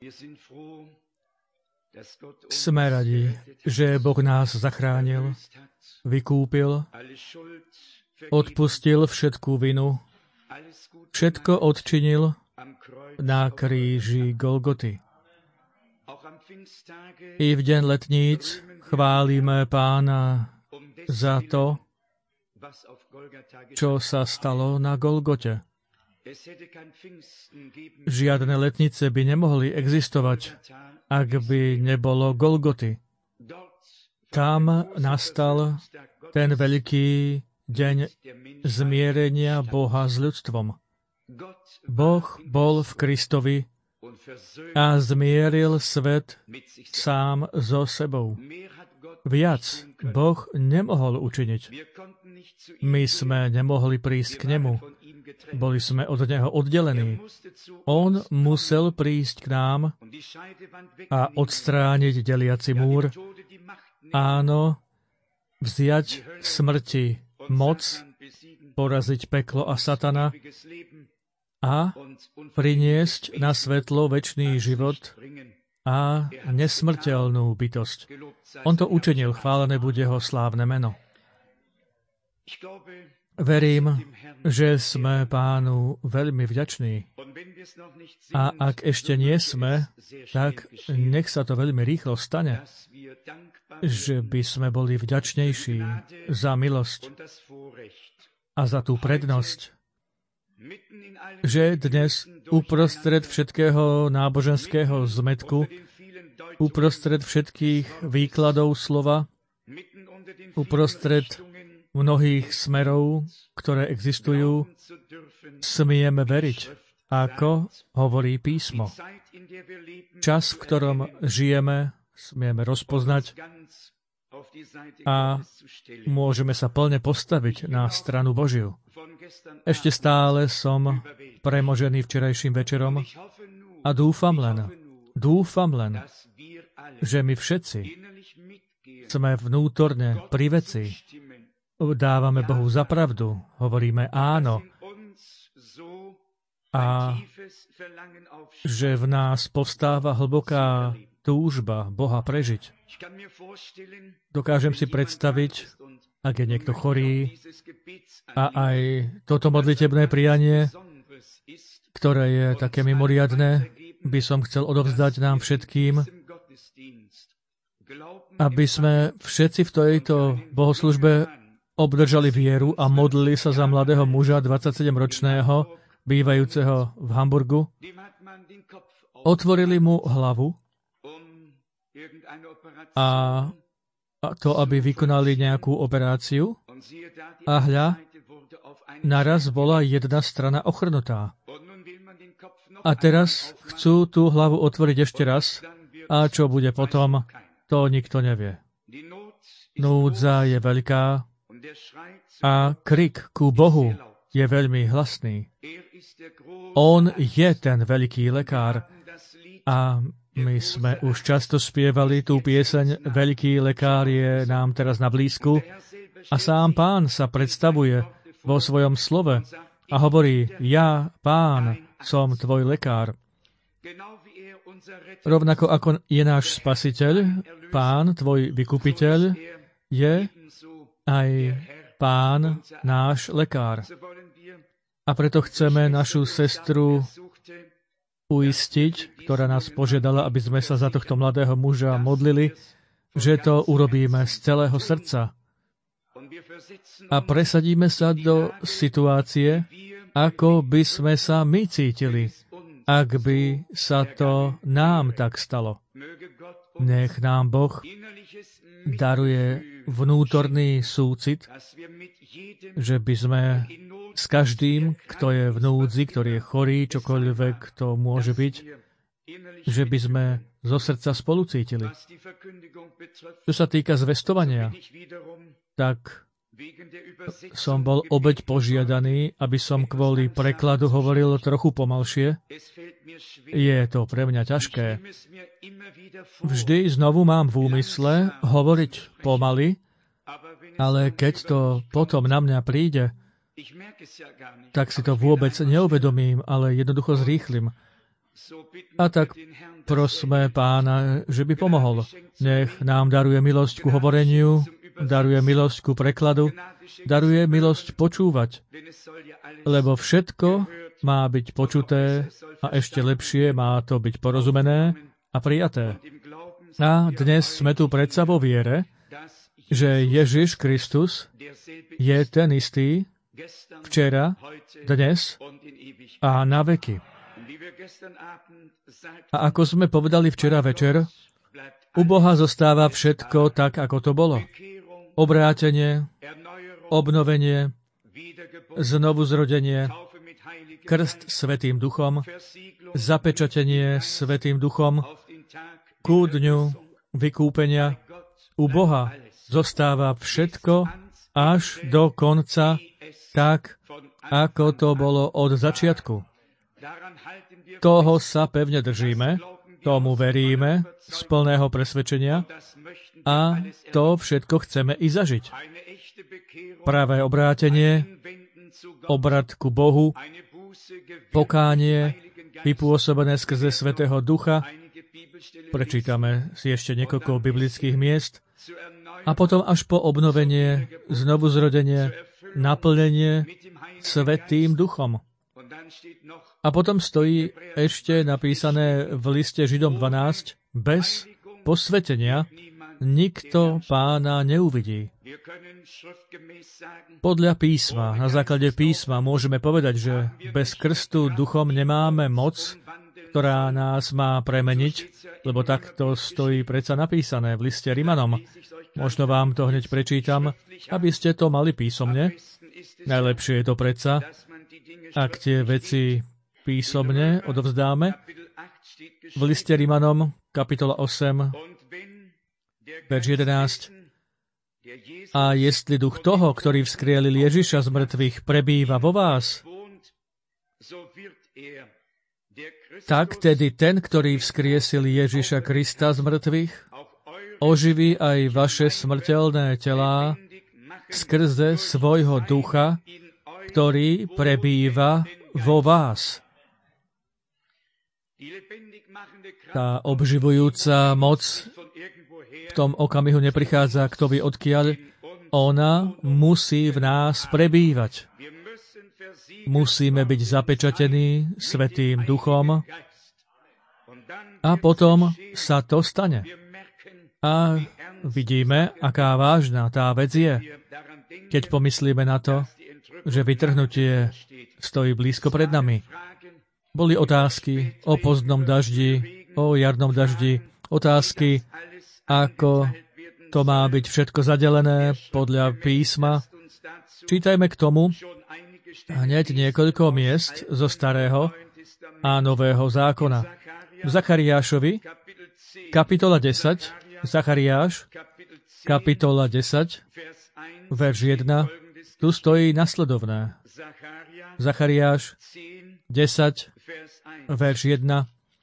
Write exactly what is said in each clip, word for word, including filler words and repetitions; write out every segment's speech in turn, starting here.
Sme radi, že Boh nás zachránil, vykúpil, odpustil všetkú vinu, všetko odčinil na kríži Golgoty. I v deň letníc chválime Pána za to, čo sa stalo na Golgote. Žiadne letnice by nemohli existovať, ak by nebolo Golgoty. Tam nastal ten veľký deň zmierenia Boha s ľudstvom. Boh bol v Kristovi a zmieril svet sám so sebou. Viac Boh nemohol učiniť. My sme nemohli prísť k nemu. Boli sme od neho oddelení. On musel prísť k nám a odstrániť deliaci múr. Áno, vziať smrti moc, poraziť peklo a satana a priniesť na svetlo večný život a nesmrteľnú bytosť. On to učinil, chválené buď jeho slávne meno. Verím, že sme Pánu veľmi vďační. A ak ešte nie sme, tak nech sa to veľmi rýchlo stane, že by sme boli vďačnejší za milosť a za tú prednosť, že dnes uprostred všetkého náboženského zmätku, uprostred všetkých výkladov slova, uprostred mnohých smerov, ktoré existujú, smieme veriť, ako hovorí písmo. Čas, v ktorom žijeme, smieme rozpoznať a môžeme sa plne postaviť na stranu Božiu. Ešte stále som premožený včerajším večerom a dúfam len, dúfam len, že my všetci sme vnútorne pri veci. Dávame Bohu za pravdu, hovoríme áno a že v nás povstáva hlboká túžba Boha prežiť. Dokážem si predstaviť, ak je niekto chorý a aj toto modlitebné prianie, ktoré je také mimoriadne, by som chcel odovzdať nám všetkým, aby sme všetci v tejto bohoslužbe obdržali vieru a modlili sa za mladého muža, dvadsaťsedemročného, bývajúceho v Hamburgu. Otvorili mu hlavu a to, aby vykonali nejakú operáciu. A hľa, naraz bola jedna strana ochrnutá. A teraz chcú tú hlavu otvoriť ešte raz. A čo bude potom, to nikto nevie. Núdza je veľká a krik ku Bohu je veľmi hlasný. On je ten veľký lekár a my sme už často spievali tú pieseň Veľký lekár je nám teraz na blízku a sám Pán sa predstavuje vo svojom slove a hovorí: Ja, Pán, som tvoj lekár. Rovnako ako je náš Spasiteľ, Pán, tvoj vykupiteľ, je aj Pán, náš lekár. A preto chceme našu sestru uistiť, ktorá nás požiadala, aby sme sa za tohto mladého muža modlili, že to urobíme z celého srdca. A presadíme sa do situácie, ako by sme sa my cítili, ak by sa to nám tak stalo. Nech nám Boh daruje vnútorný súcit, že by sme s každým, kto je v núdzi, ktorý je chorý, čokoľvek to môže byť, že by sme zo srdca spolucítili. Čo sa týka zvestovania, tak som bol obeť požiadaný, aby som kvôli prekladu hovoril trochu pomalšie. Je to pre mňa ťažké. Vždy znovu mám v úmysle hovoriť pomaly, ale keď to potom na mňa príde, tak si to vôbec neuvedomím, ale jednoducho zrýchlim. A tak prosme Pána, že by pomohol. Nech nám daruje milosť ku hovoreniu, daruje milosť ku prekladu, daruje milosť počúvať, lebo všetko má byť počuté a ešte lepšie má to byť porozumené a prijaté. A dnes sme tu predsa vo viere, že Ježiš Kristus je ten istý včera, dnes a na veky. A ako sme povedali včera večer, u Boha zostáva všetko tak, ako to bolo. Obrátenie, obnovenie, znovuzrodenie, krst Svätým Duchom, zapečatenie Svätým Duchom, ku dňu vykúpenia. U Boha zostáva všetko až do konca tak, ako to bolo od začiatku. Toho sa pevne držíme, tomu veríme z plného presvedčenia a to všetko chceme i zažiť. Pravé obrátenie, obrat ku Bohu, pokánie, vypôsobené skrze Svätého Ducha, prečítame si ešte niekoľko biblických miest, a potom až po obnovenie, znovuzrodenie, naplnenie Svätým Duchom. A potom stojí ešte napísané v liste Židom dvanásť, bez posvetenia nikto Pána neuvidí. Podľa písma, na základe písma môžeme povedať, že bez krstu Duchom nemáme moc, ktorá nás má premeniť, lebo takto stojí predsa napísané v liste Rimanom. Možno vám to hneď prečítam, aby ste to mali písomne. Najlepšie je to predsa, ak tie veci písomne odovzdáme. V liste Rimanom, kapitola osem, verš jedenásť. A jestli duch toho, ktorý vzkrielil Ježiša z mŕtvych, prebýva vo vás, tak tedy ten, ktorý vzkriesil Ježiša Krista z mŕtvych, oživí aj vaše smrteľné telá skrze svojho ducha, ktorý prebýva vo vás. Tá obživujúca moc v tom okamihu neprichádza kto vie odkiaľ. Ona musí v nás prebývať. Musíme byť zapečatení Svätým Duchom a potom sa to stane. A vidíme, aká vážna tá vec je, keď pomyslíme na to, že vytrhnutie stojí blízko pred nami. Boli otázky o pozdnom daždi, o jarnom daždi, otázky, ako to má byť všetko zadelené podľa písma. Čítajme k tomu hneď niekoľko miest zo Starého a Nového zákona. V Zachariášovi, kapitola desať, Zachariáš, kapitola desať, verš jeden, tu stojí nasledovné. Zachariáš desať, verš jeden.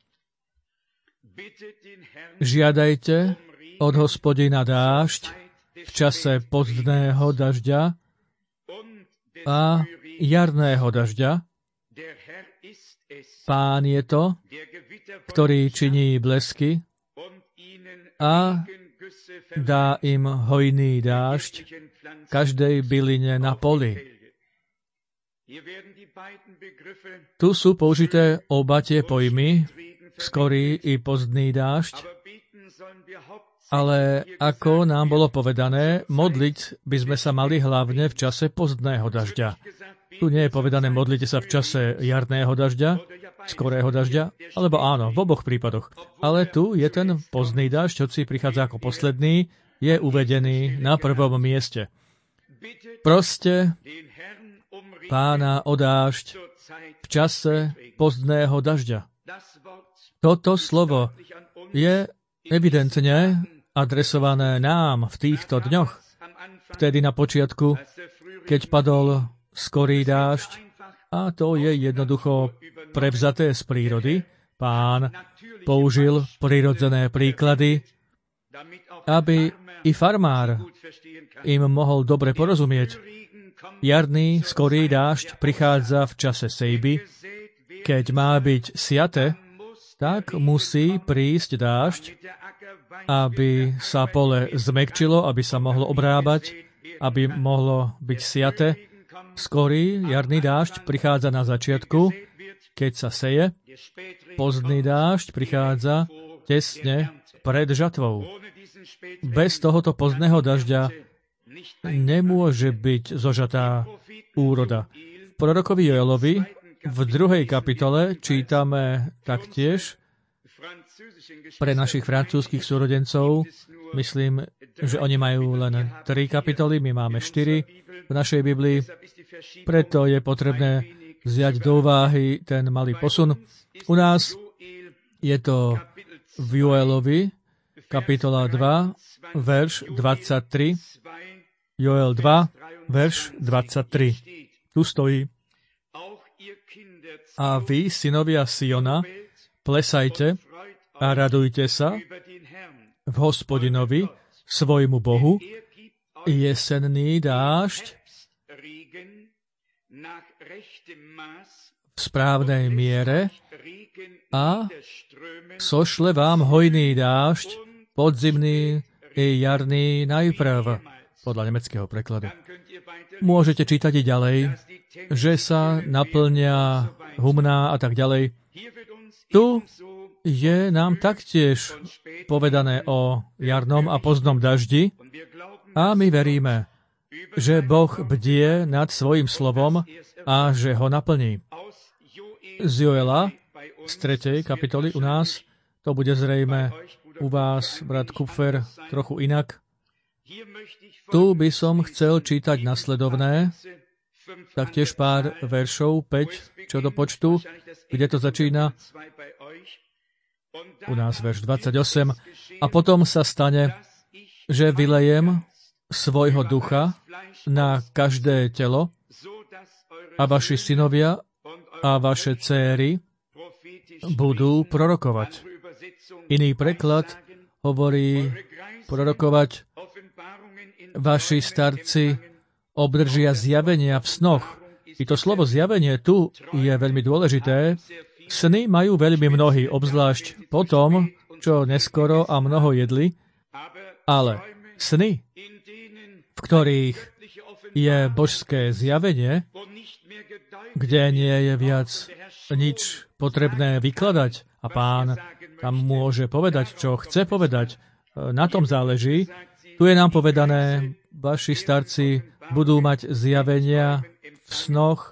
Žiadajte od Hospodina dážď v čase pozdného dažďa a jarného dažďa. Pán je to, ktorý činí blesky a dá im hojný dážď každej byline na poli. Tu sú použité oba tie pojmy, skorý i pozdný dážď, ale ako nám bolo povedané, modliť by sme sa mali hlavne v čase pozdného dažďa. Tu nie je povedané modlite sa v čase jarného dažďa, skorého dažďa, alebo áno, v oboch prípadoch. Ale tu je ten pozdný dažď, hoci prichádza ako posledný, je uvedený na prvom mieste. Proste Pána o dážď v čase pozdného dažďa. Toto slovo je evidentne adresované nám v týchto dňoch. Vtedy na počiatku, keď padol skorý dážď, a to je jednoducho prevzaté z prírody. Pán použil prirodzené príklady, aby i farmár im mohol dobre porozumieť. Jarný skorý dážď prichádza v čase sejby. Keď má byť siate, tak musí prísť dážď, aby sa pole zmäkčilo, aby sa mohlo obrábať, aby mohlo byť siate. Skorý jarný dážď prichádza na začiatku, keď sa seje. Pozdný dážď prichádza tesne pred žatvou. Bez tohoto pozdného dažďa nemôže byť zožatá úroda. V prorokovi Joelovi v druhej kapitole čítame taktiež pre našich francúzskych súrodencov. Myslím, že oni majú len tri kapitoly, my máme štyri v našej Biblii. Preto je potrebné vziať do úvahy ten malý posun. U nás je to v Joelovi, kapitola dva, verš dvadsaťtri. Joel dva, verš dvadsaťtri. Tu stojí: A vy, synovia Siona, plesajte a radujte sa v Hospodinovi, svojmu Bohu, jesenný dážď v správnej miere a sošle vám hojný dážď, podzimný i jarný najprv, podľa nemeckého prekladu. Môžete čítať i ďalej, že sa naplňa humná a tak ďalej. Tu je nám taktiež povedané o jarnom a pozdnom daždi a my veríme, že Boh bdie nad svojim slovom a že ho naplní. Z Joela, z tretej kapitoly u nás, to bude zrejme u vás, brat Kupfer, trochu inak. Tu by som chcel čítať nasledovné, taktiež pár veršov, päť, čo do počtu, kde to začína. U nás verš dvadsaťosem. A potom sa stane, že vylejem svojho ducha na každé telo a vaši synovia a vaše céry budú prorokovať. Iný preklad hovorí prorokovať. Vaši starci obdržia zjavenia v snoch. I to slovo zjavenie tu je veľmi dôležité. Sny majú veľmi mnohí, obzvlášť po tom, čo neskoro a mnoho jedli, ale sny, v ktorých je božské zjavenie, kde nie je viac nič potrebné vykladať a Pán tam môže povedať, čo chce povedať, na tom záleží. Tu je nám povedané, vaši starci budú mať zjavenia v snoch,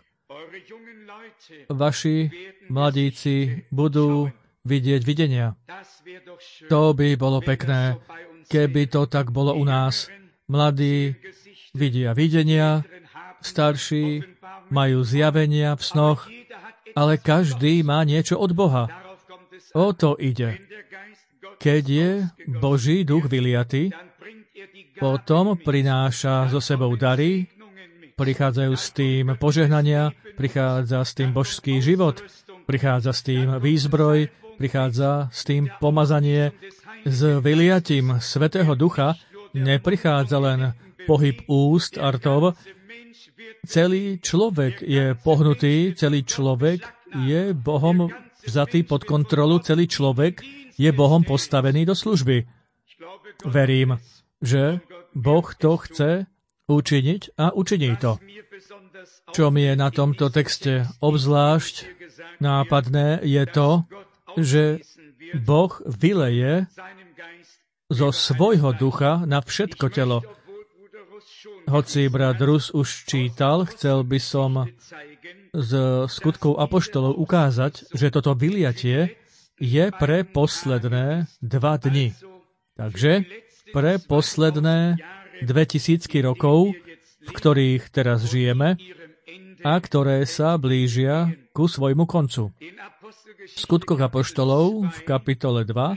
vaši mladíci budú vidieť videnia. To by bolo pekné, keby to tak bolo u nás. Mladí vidia videnia, starší majú zjavenia v snoch, ale každý má niečo od Boha. O to ide. Keď je Boží duch vyliatý, potom prináša so sebou dary, prichádzajú s tým požehnania, prichádza s tým božský život, prichádza s tým výzbroj, prichádza s tým pomazanie. S vyliatím Svätého Ducha neprichádza len pohyb úst a rtov. Celý človek je pohnutý, celý človek je Bohom vzatý pod kontrolu, celý človek je Bohom postavený do služby. Verím, že Boh to chce učiniť a učiní to. Čo mi je na tomto texte obzvlášť nápadné, je to, že Boh vyleje zo svojho ducha na všetko telo. Hoci brat Rus už čítal, chcel by som z skutkov apoštolov ukázať, že toto vyliatie je pre posledné dva dni. Takže pre posledné dve tisícky rokov, v ktorých teraz žijeme a ktoré sa blížia ku svojmu koncu. V skutkoch apoštolov v kapitole dva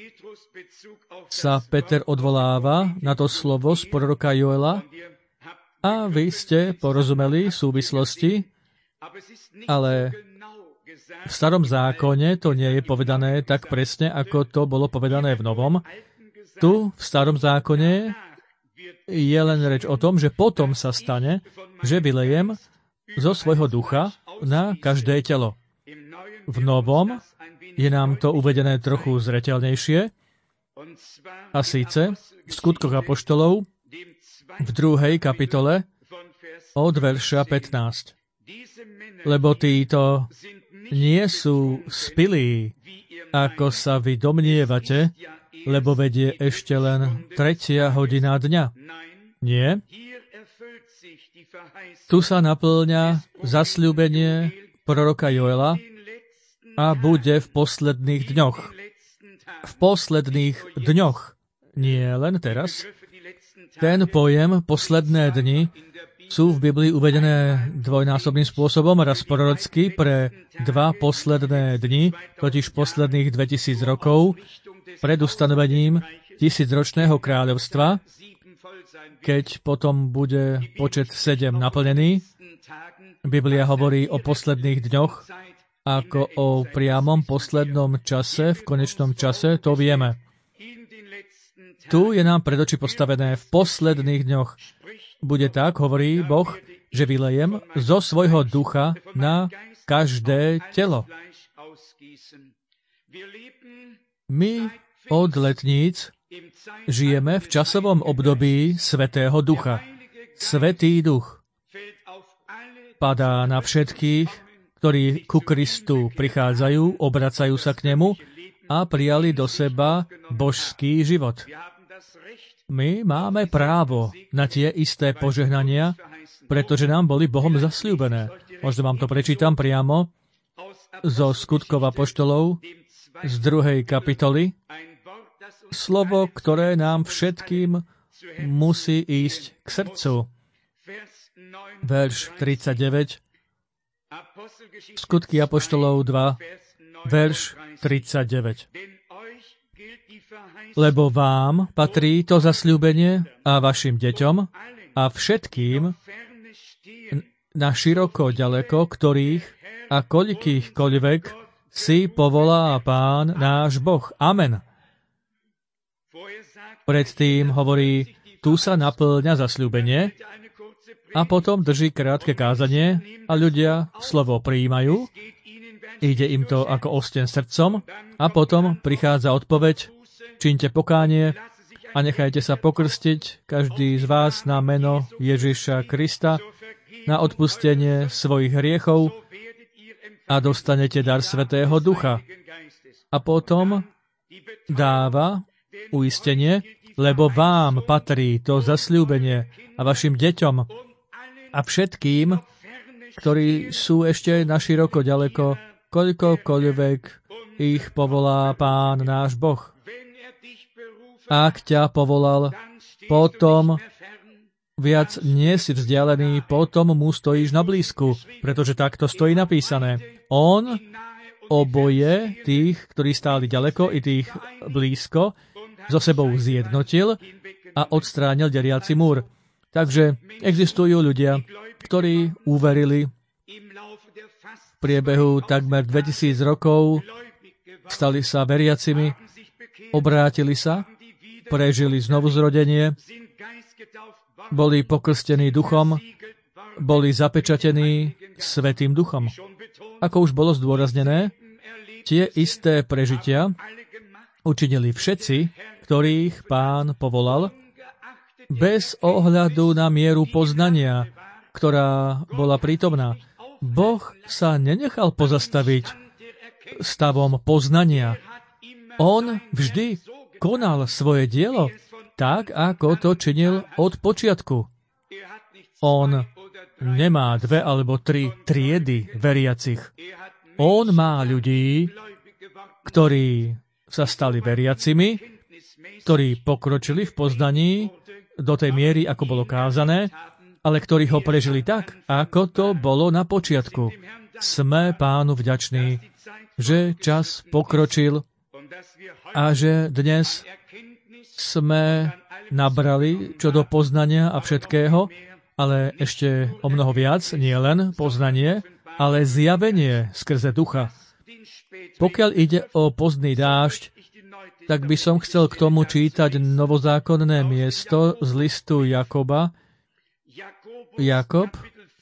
sa Peter odvoláva na to slovo z proroka Joela a vy ste porozumeli súvislosti, ale v starom zákone to nie je povedané tak presne, ako to bolo povedané v novom. Tu, v starom zákone, je len reč o tom, že potom sa stane, že vylejem zo svojho ducha na každé telo. V novom je nám to uvedené trochu zreteľnejšie, a síce v Skutkoch apoštolov v druhej kapitole od verša pätnásť. Lebo títo nie sú spilí, ako sa vy domnievate, lebo vedie ešte len tretia hodina dňa. Nie. Tu sa naplňa zasľúbenie proroka Joela a bude v posledných dňoch. V posledných dňoch. Nie len teraz. Ten pojem posledné dni sú v Biblii uvedené dvojnásobným spôsobom, raz prorocky pre dva posledné dni, totiž posledných dvetisíc rokov, pred ustanovením tisícročného kráľovstva, keď potom bude počet sedem naplnený. Biblia hovorí o posledných dňoch ako o priamom poslednom čase, v konečnom čase, to vieme. Tu je nám pred oči postavené v posledných dňoch. Bude tak, hovorí Boh, že vylejem zo svojho ducha na každé telo. My od letníc žijeme v časovom období Svätého Ducha. Svätý Duch padá na všetkých, ktorí ku Kristu prichádzajú, obracajú sa k nemu a prijali do seba božský život. My máme právo na tie isté požehnania, pretože nám boli Bohom zasľúbené. Možno vám to prečítam priamo zo Skutkov apoštolov z druhej kapitoly. Slovo, ktoré nám všetkým musí ísť k srdcu. Verš tridsaťdeväť. Skutky apoštolov dva, verš tridsaťdeväť. Lebo vám patrí to zasľúbenie a vašim deťom a všetkým na široko ďaleko, ktorých a koľkýchkoľvek si povolá Pán náš Boh. Amen. Predtým hovorí, tu sa naplňa zasľúbenie a potom drží krátke kázanie a ľudia slovo prijímajú, ide im to ako osten srdcom a potom prichádza odpoveď, čiňte pokánie a nechajte sa pokrstiť, každý z vás na meno Ježiša Krista, na odpustenie svojich hriechov a dostanete dar Svätého Ducha. A potom dáva uistenie, lebo vám patrí to zasľúbenie a vašim deťom a všetkým, ktorí sú ešte naširoko ďaleko, koľkokoľvek ich povolá Pán náš Boh. Ak ťa povolal, potom viac nie si vzdialený, potom mu stojíš na blízku, pretože takto stojí napísané. On oboje tých, ktorí stáli ďaleko, i tých blízko, so sebou zjednotil a odstránil deliaci múr. Takže existujú ľudia, ktorí uverili v priebehu takmer dvetisíc rokov, stali sa veriacimi, obrátili sa, prežili znovuzrodenie, boli pokrstení duchom, boli zapečatení Svätým Duchom. Ako už bolo zdôraznené, tie isté prežitia učinili všetci, ktorých Pán povolal, bez ohľadu na mieru poznania, ktorá bola prítomná. Boh sa nenechal pozastaviť stavom poznania. On vždy konal svoje dielo tak, ako to činil od počiatku. On nemá dve alebo tri triedy veriacich. On má ľudí, ktorí sa stali veriacimi, ktorí pokročili v poznaní do tej miery, ako bolo kázané, ale ktorí ho prežili tak, ako to bolo na počiatku. Sme Pánu vďační, že čas pokročil a že dnes sme nabrali čo do poznania a všetkého, ale ešte o mnoho viac, nie len poznanie, ale zjavenie skrze ducha. Pokiaľ ide o pozdný dážď, tak by som chcel k tomu čítať novozákonné miesto z listu Jakoba, Jakob,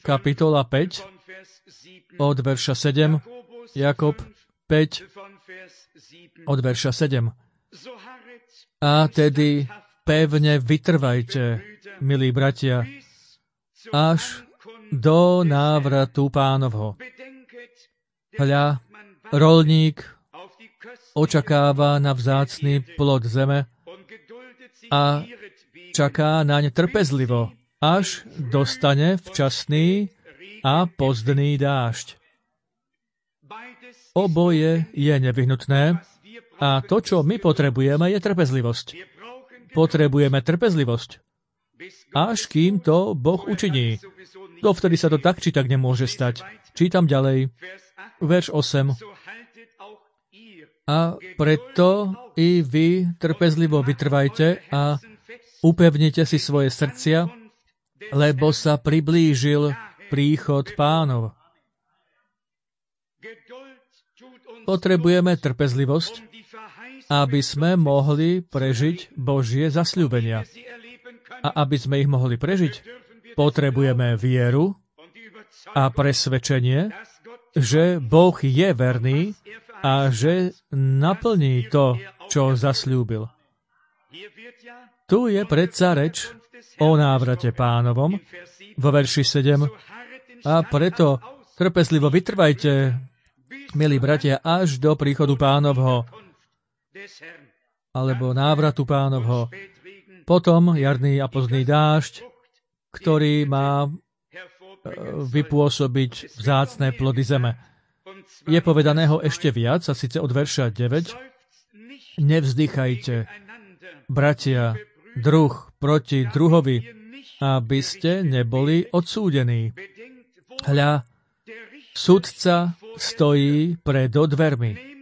kapitola päť, od verša sedem, Jakob päť, od verša sedem. A tedy pevne vytrvajte, milí bratia, až do návratu Pánovho. Hľa, roľník očakáva na vzácny plod zeme a čaká naň trpezlivo, až dostane včasný a pozdný dážď. Oboje je nevyhnutné a to, čo my potrebujeme, je trpezlivosť. Potrebujeme trpezlivosť, až kým to Boh učiní. Dovtedy sa to tak či tak nemôže stať. Čítam ďalej, verš osem. A preto i vy trpezlivo vytrvajte a upevnite si svoje srdcia, lebo sa priblížil príchod Pánov. Potrebujeme trpezlivosť, aby sme mohli prežiť Božie zasľúbenia. A aby sme ich mohli prežiť, potrebujeme vieru a presvedčenie, že Boh je verný a že naplní to, čo zasľúbil. Tu je predsa reč o návrate Pánovom vo verši sedem. A preto trpezlivo vytrvajte, milí bratia, až do príchodu Pánovho, alebo návratu Pánovho. Potom jarný a pozdný dážď, ktorý má vypôsobiť vzácne plody zeme. Je povedaného ešte viac, a síce od verša deväť. Nevzdychajte, bratia, druh proti druhovi, aby ste neboli odsúdení. Hľa, sudca stojí pred dvermi.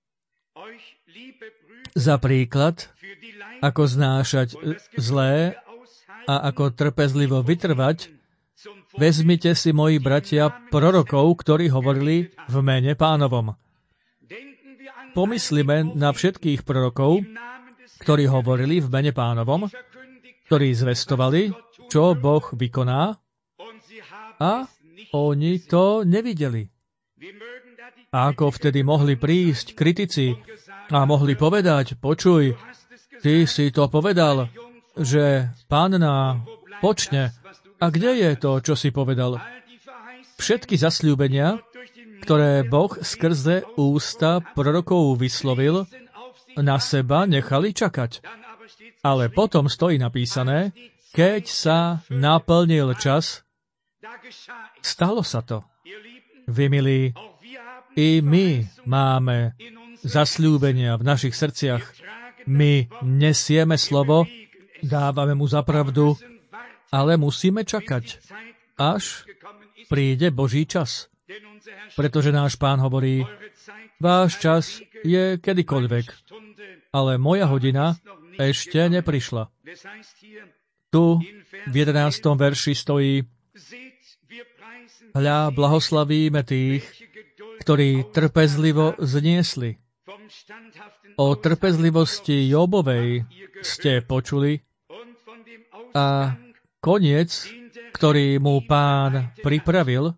Za príklad, ako znášať zlé a ako trpezlivo vytrvať, vezmite si, moji bratia, prorokov, ktorí hovorili v mene Pánovom. Pomyslime na všetkých prorokov, ktorí hovorili v mene Pánovom, ktorí zvestovali, čo Boh vykoná, a oni to nevideli. A ako vtedy mohli prísť kritici a mohli povedať, počuj, ty si to povedal, že Panna počne. A kde je to, čo si povedal? Všetky zasľúbenia, ktoré Boh skrze ústa prorokov vyslovil, na seba nechali čakať. Ale potom stojí napísané, keď sa naplnil čas, stalo sa to. Vy, milí, i my máme zasľúbenia v našich srdciach. My nesieme slovo, dávame mu za pravdu, ale musíme čakať, až príde Boží čas. Pretože náš Pán hovorí, váš čas je kedykoľvek, ale moja hodina ešte neprišla. Tu v jedenástom verši stojí, hľa, blahoslavíme tých, ktorí trpezlivo zniesli. O trpezlivosti Jobovej ste počuli a koniec, ktorý mu Pán pripravil,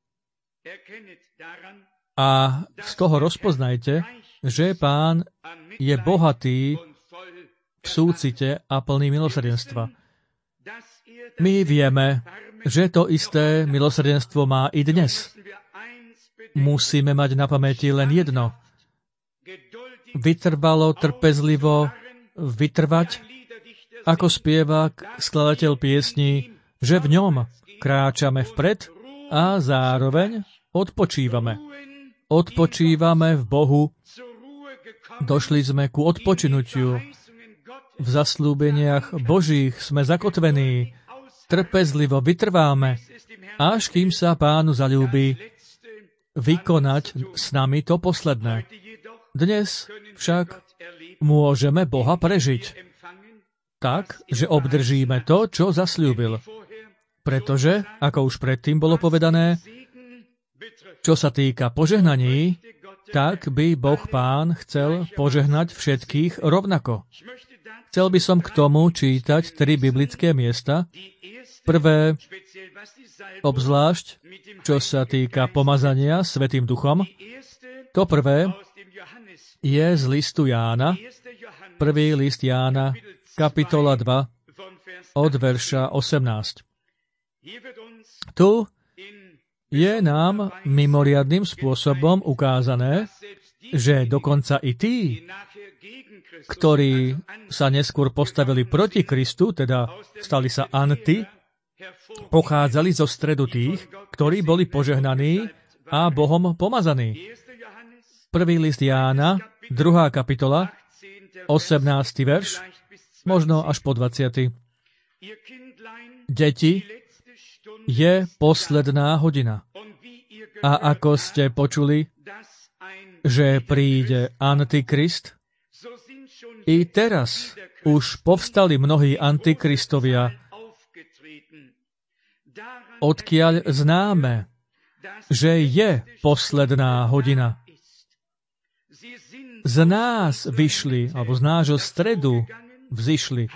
a z toho rozpoznajte, že Pán je bohatý v súcite a plný milosrdenstva. My vieme, že to isté milosrdenstvo má i dnes. Musíme mať na pamäti len jedno. Vytrvalo, trpezlivo vytrvať, ako spieva skladateľ piesní, že v ňom kráčame vpred a zároveň odpočívame. Odpočívame v Bohu. Došli sme ku odpočinutiu. V zasľúbeniach Božích sme zakotvení. Trpezlivo vytrváme, až kým sa Pánu zaľúbi vykonať s nami to posledné. Dnes však môžeme Boha prežiť tak, že obdržíme to, čo zasľúbil. Pretože, ako už predtým bolo povedané, čo sa týka požehnaní, tak by Boh Pán chcel požehnať všetkých rovnako. Chcel by som k tomu čítať tri biblické miesta. Prvé, obzvlášť, čo sa týka pomazania Svätým Duchom. To prvé je z listu Jána, prvý list Jána, kapitola dva, od verša osemnásť. Tu je nám mimoriadnym spôsobom ukázané, že dokonca i tí, ktorí sa neskôr postavili proti Kristu, teda stali sa anti, pochádzali zo stredu tých, ktorí boli požehnaní a Bohom pomazaní. Prvý list Jána, druhá kapitola, osemnásty verš, možno až po dvadsiaty. Deti, je posledná hodina. A ako ste počuli, že príde Antikrist, i teraz už povstali mnohí antikristovia, odkiaľ známe, že je posledná hodina. Z nás vyšli, alebo z nášho stredu vzišli,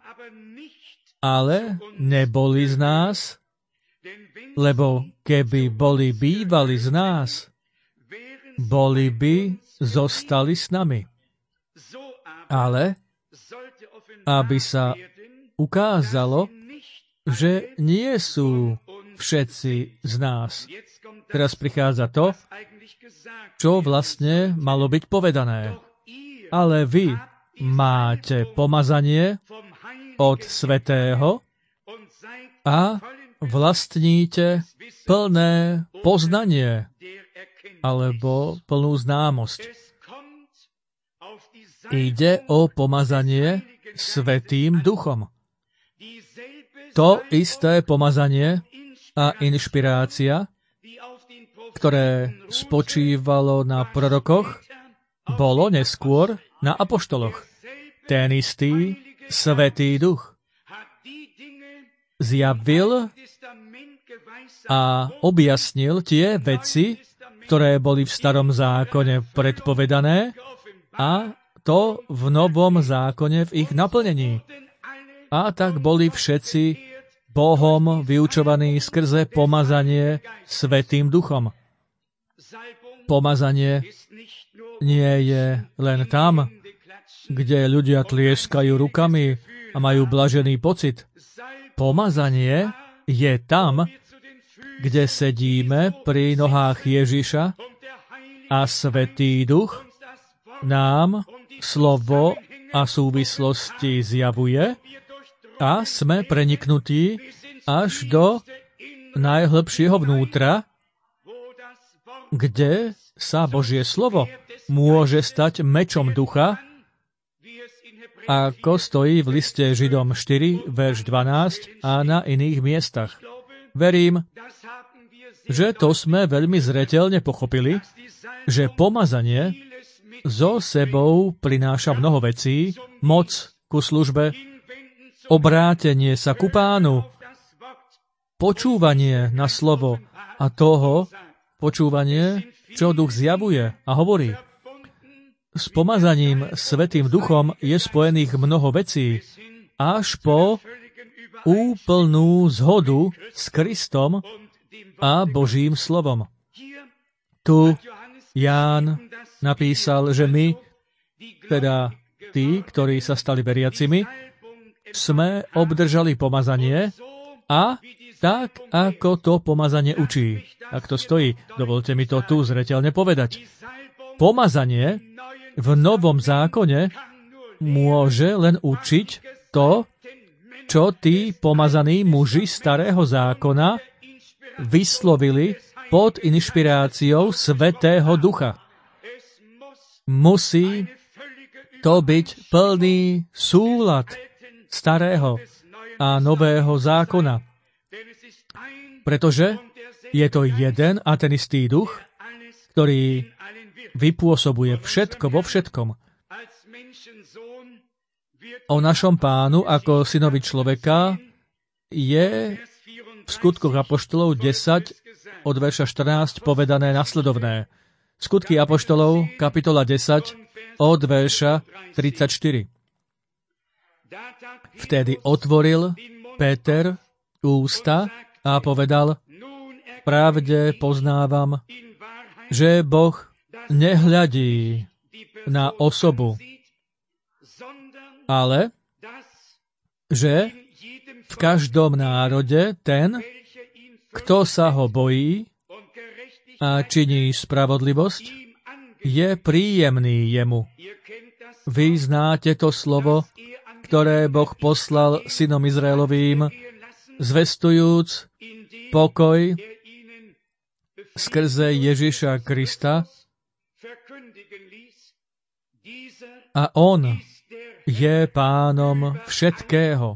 ale neboli z nás, lebo keby boli bývali z nás, boli by zostali s nami. Ale aby sa ukázalo, že nie sú všetci z nás. Teraz prichádza to, čo vlastne malo byť povedané. Ale vy máte pomazanie od Svätého a vlastníte plné poznanie alebo plnú známosť. Ide o pomazanie Svätým Duchom. To isté pomazanie a inšpirácia, ktoré spočívalo na prorokoch, bolo neskôr na apoštoloch. Ten istý Svätý Duch zjavil a objasnil tie veci, ktoré boli v starom zákone predpovedané, a to v novom zákone v ich naplnení. A tak boli všetci Bohom vyučovaní skrze pomazanie Svätým Duchom. Pomazanie nie je len tam, kde ľudia tlieskajú rukami a majú blažený pocit. Pomazanie je tam, kde sedíme pri nohách Ježiša a Svätý Duch nám slovo a súvislosti zjavuje a sme preniknutí až do najhlbšieho vnútra, kde sa Božie slovo môže stať mečom ducha, ako stojí v liste Židom štyri, verš dvanásť a na iných miestach. Verím, že to sme veľmi zreteľne pochopili, že pomazanie so sebou prináša mnoho vecí, moc ku službe, obrátenie sa ku Pánu, počúvanie na slovo a toho počúvanie, čo duch zjavuje a hovorí. S pomazaním Svätým Duchom je spojených mnoho vecí, až po úplnú zhodu s Kristom a Božím slovom. Tu Ján napísal, že my, teda tí, ktorí sa stali veriacimi, sme obdržali pomazanie a tak, ako to pomazanie učí. Ak to stojí, dovolte mi to tu zreteľne povedať. Pomazanie v Novom zákone môže len učiť to, čo tí pomazaní muži starého zákona vyslovili pod inšpiráciou Svätého Ducha. Musí to byť plný súlad starého a nového zákona. Pretože je to jeden a ten istý duch, ktorý vypôsobuje všetko vo všetkom. O našom Pánu ako synovi človeka je v skutkoch apoštolov desať od verša štrnásť povedané nasledovné. Skutky apoštolov, kapitola desať, od verša tridsaťštyri. Vtedy otvoril Peter ústa a povedal: Pravde poznávam, že Boh nehľadí na osobu, ale že v každom národe ten, kto sa ho bojí a činí spravodlivosť, je príjemný jemu. Vy znáte to slovo, ktoré Boh poslal synom Izraelovým, zvestujúc pokoj skrze Ježiša Krista, a on je pánom všetkého.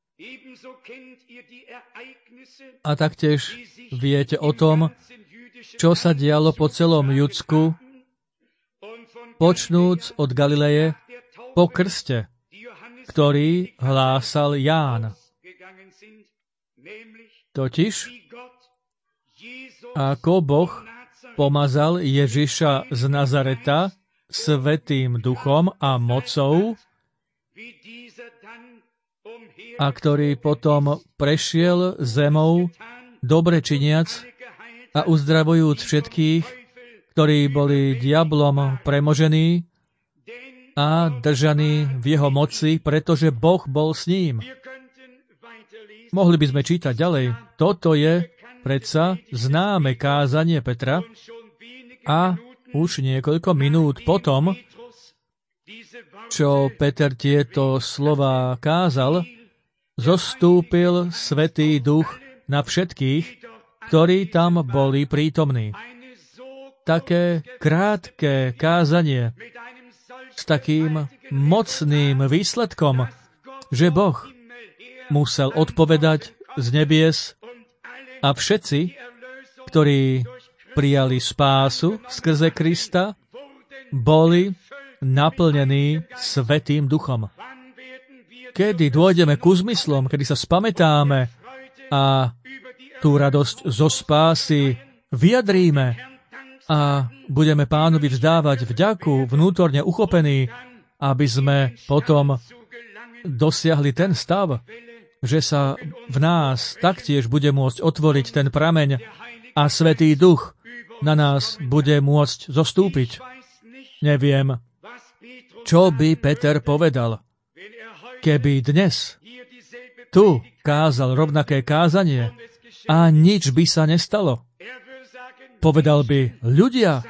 A taktiež viete o tom, čo sa dialo po celom Judsku, počnúc od Galileje po krste, ktorý hlásal Ján. Totiž, ako Boh pomazal Ježiša z Nazareta Svätým Duchom a mocou, a ktorý potom prešiel zemou, dobre činiac a uzdravujúc všetkých, ktorí boli diablom premožení a držaní v jeho moci, pretože Boh bol s ním. Mohli by sme čítať ďalej. Toto je predsa známe kázanie Petra a už niekoľko minút potom, čo Peter tieto slová kázal, zostúpil Svätý Duch na všetkých, ktorí tam boli prítomní. Také krátke kázanie s takým mocným výsledkom, že Boh musel odpovedať z nebies a všetci, ktorí prijali spásu skrze Krista, boli naplnení Svätým Duchom. Kedy dôjdeme ku zmyslom, kedy sa spamätáme a tú radosť zo spásy vyjadríme a budeme Pánovi vzdávať vďaku, vnútorne uchopení, aby sme potom dosiahli ten stav, že sa v nás taktiež bude môcť otvoriť ten prameň a Svätý Duch na nás bude môcť zostúpiť. Neviem, čo by Peter povedal, keby dnes tu kázal rovnaké kázanie a nič by sa nestalo. Povedal by, ľudia,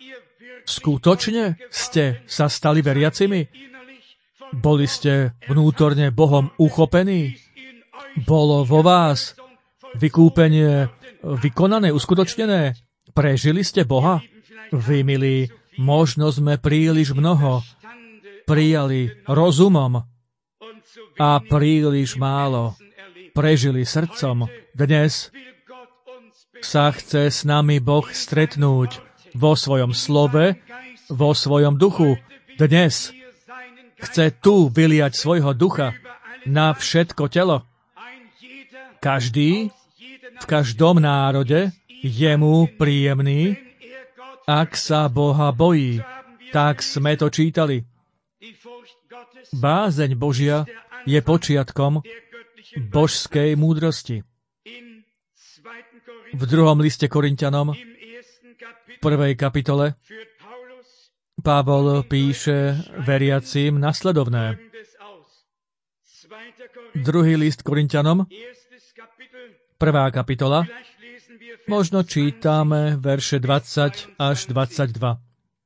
skutočne ste sa stali veriacimi? Boli ste vnútorne Bohom uchopení? Bolo vo vás vykúpenie vykonané, uskutočnené? Prežili ste Boha? Vy, milí, možno sme príliš mnoho prijali rozumom a príliš málo prežili srdcom. Dnes sa chce s nami Boh stretnúť vo svojom slove, vo svojom duchu. Dnes chce tu vyliať svojho ducha na všetko telo. Každý, v každom národe je mu príjemný, ak sa Boha bojí. Tak sme to čítali. Bázeň Božia je počiatkom božskej múdrosti. V druhom liste Korinťanom, v prvej kapitole, Pavol píše veriacím nasledovné. Druhý list Korinťanom, prvá kapitola, možno čítame verše dvadsať až dvadsaťdva.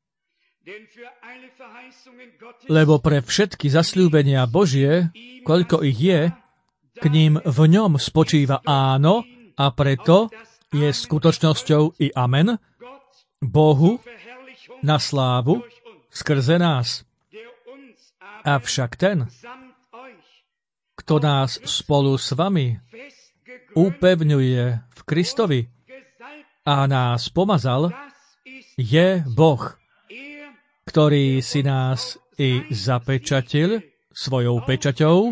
Lebo pre všetky zasľúbenia Božie, koľko ich je, k ním v ňom spočíva áno a preto je skutočnosťou i amen Bohu na slávu skrze nás. Avšak ten, kto nás spolu s vami upevňuje v Kristovi a nás pomazal, je Boh, ktorý si nás i zapečatil svojou pečaťou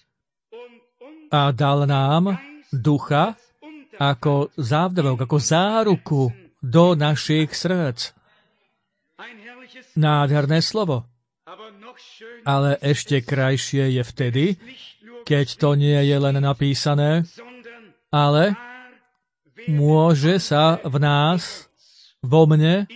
a dal nám ducha ako závdavok, ako záruku do našich srdc. Nádherné slovo. Ale ešte krajšie je vtedy, keď to nie je len napísané, ale môže sa v nás, vo mne,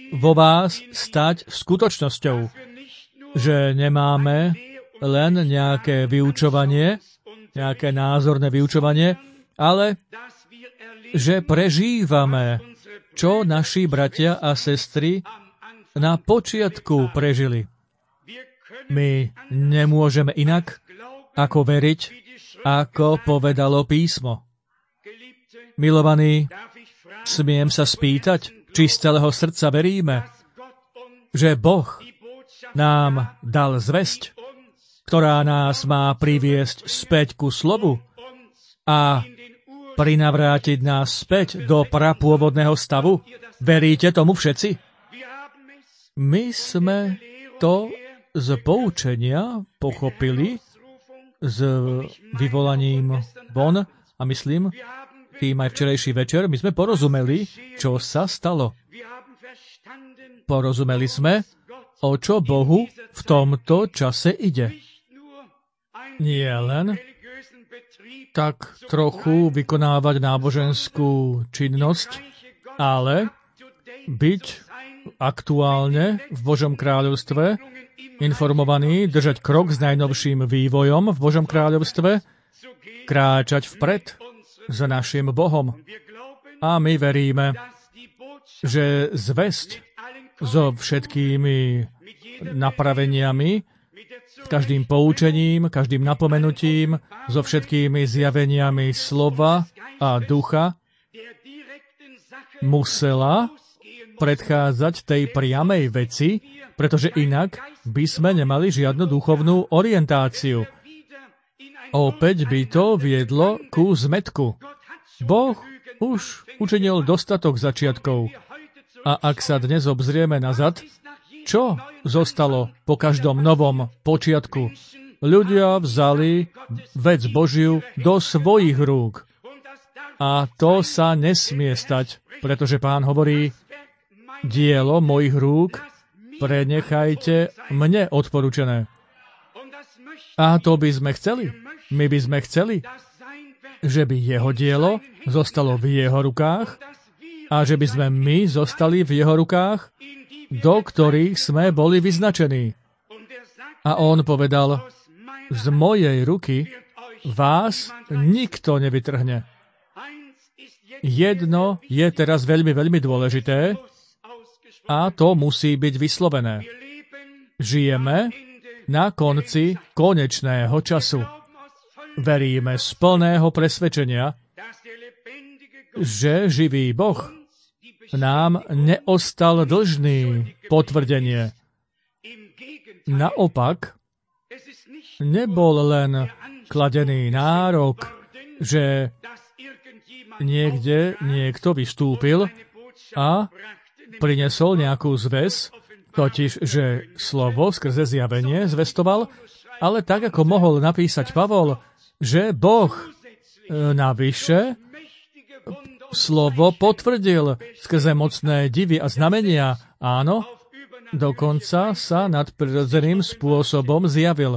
vo vás stať skutočnosťou, že nemáme len nejaké vyučovanie, nejaké názorné vyučovanie, ale že prežívame, čo naši bratia a sestry na počiatku prežili. My nemôžeme inak, ako veriť, ako povedalo písmo. Milovaní, smiem sa spýtať, či z celého srdca veríme, že Boh nám dal zvesť, ktorá nás má priviesť späť ku slovu a prinavrátiť nás späť do prapôvodného stavu. Veríte tomu všetci? My sme to z poučenia pochopili s vyvolaním von a myslím, tým aj včerajší večer, my sme porozumeli, čo sa stalo. Porozumeli sme, o čo Bohu v tomto čase ide. Nie len tak trochu vykonávať náboženskú činnosť, ale byť aktuálne v Božom kráľovstve, informovaný, držať krok s najnovším vývojom v Božom kráľovstve, kráčať vpred s našim Bohom. A my veríme, že zvesť so všetkými napraveniami, každým poučením, každým napomenutím, so všetkými zjaveniami slova a ducha musela predchádzať tej priamej veci, pretože inak by sme nemali žiadnu duchovnú orientáciu. Opäť by to viedlo ku zmetku. Boh už učinil dostatok začiatkov. A ak sa dnes obzrieme nazad, čo zostalo po každom novom počiatku? Ľudia vzali vec Božiu do svojich rúk. A to sa nesmie stať, pretože Pán hovorí, dielo mojich rúk prenechajte mne odporúčené. A to by sme chceli. My by sme chceli, že by jeho dielo zostalo v jeho rukách a že by sme my zostali v jeho rukách, do ktorých sme boli vyznačení. A on povedal, z mojej ruky vás nikto nevytrhne. Jedno je teraz veľmi, veľmi dôležité a to musí byť vyslovené. Žijeme na konci konečného času. Veríme z plného presvedčenia, že živý Boh nám neostal dlžný potvrdenie. Naopak, nebol len kladený nárok, že niekde niekto vystúpil a prinesol nejakú zväz, totiž, že slovo skrze zjavenie zvestoval, ale tak, ako mohol napísať Pavol, že Boh e, navyše slovo potvrdil skrze mocné divy a znamenia. Áno, dokonca sa nadprirodzeným spôsobom zjavil.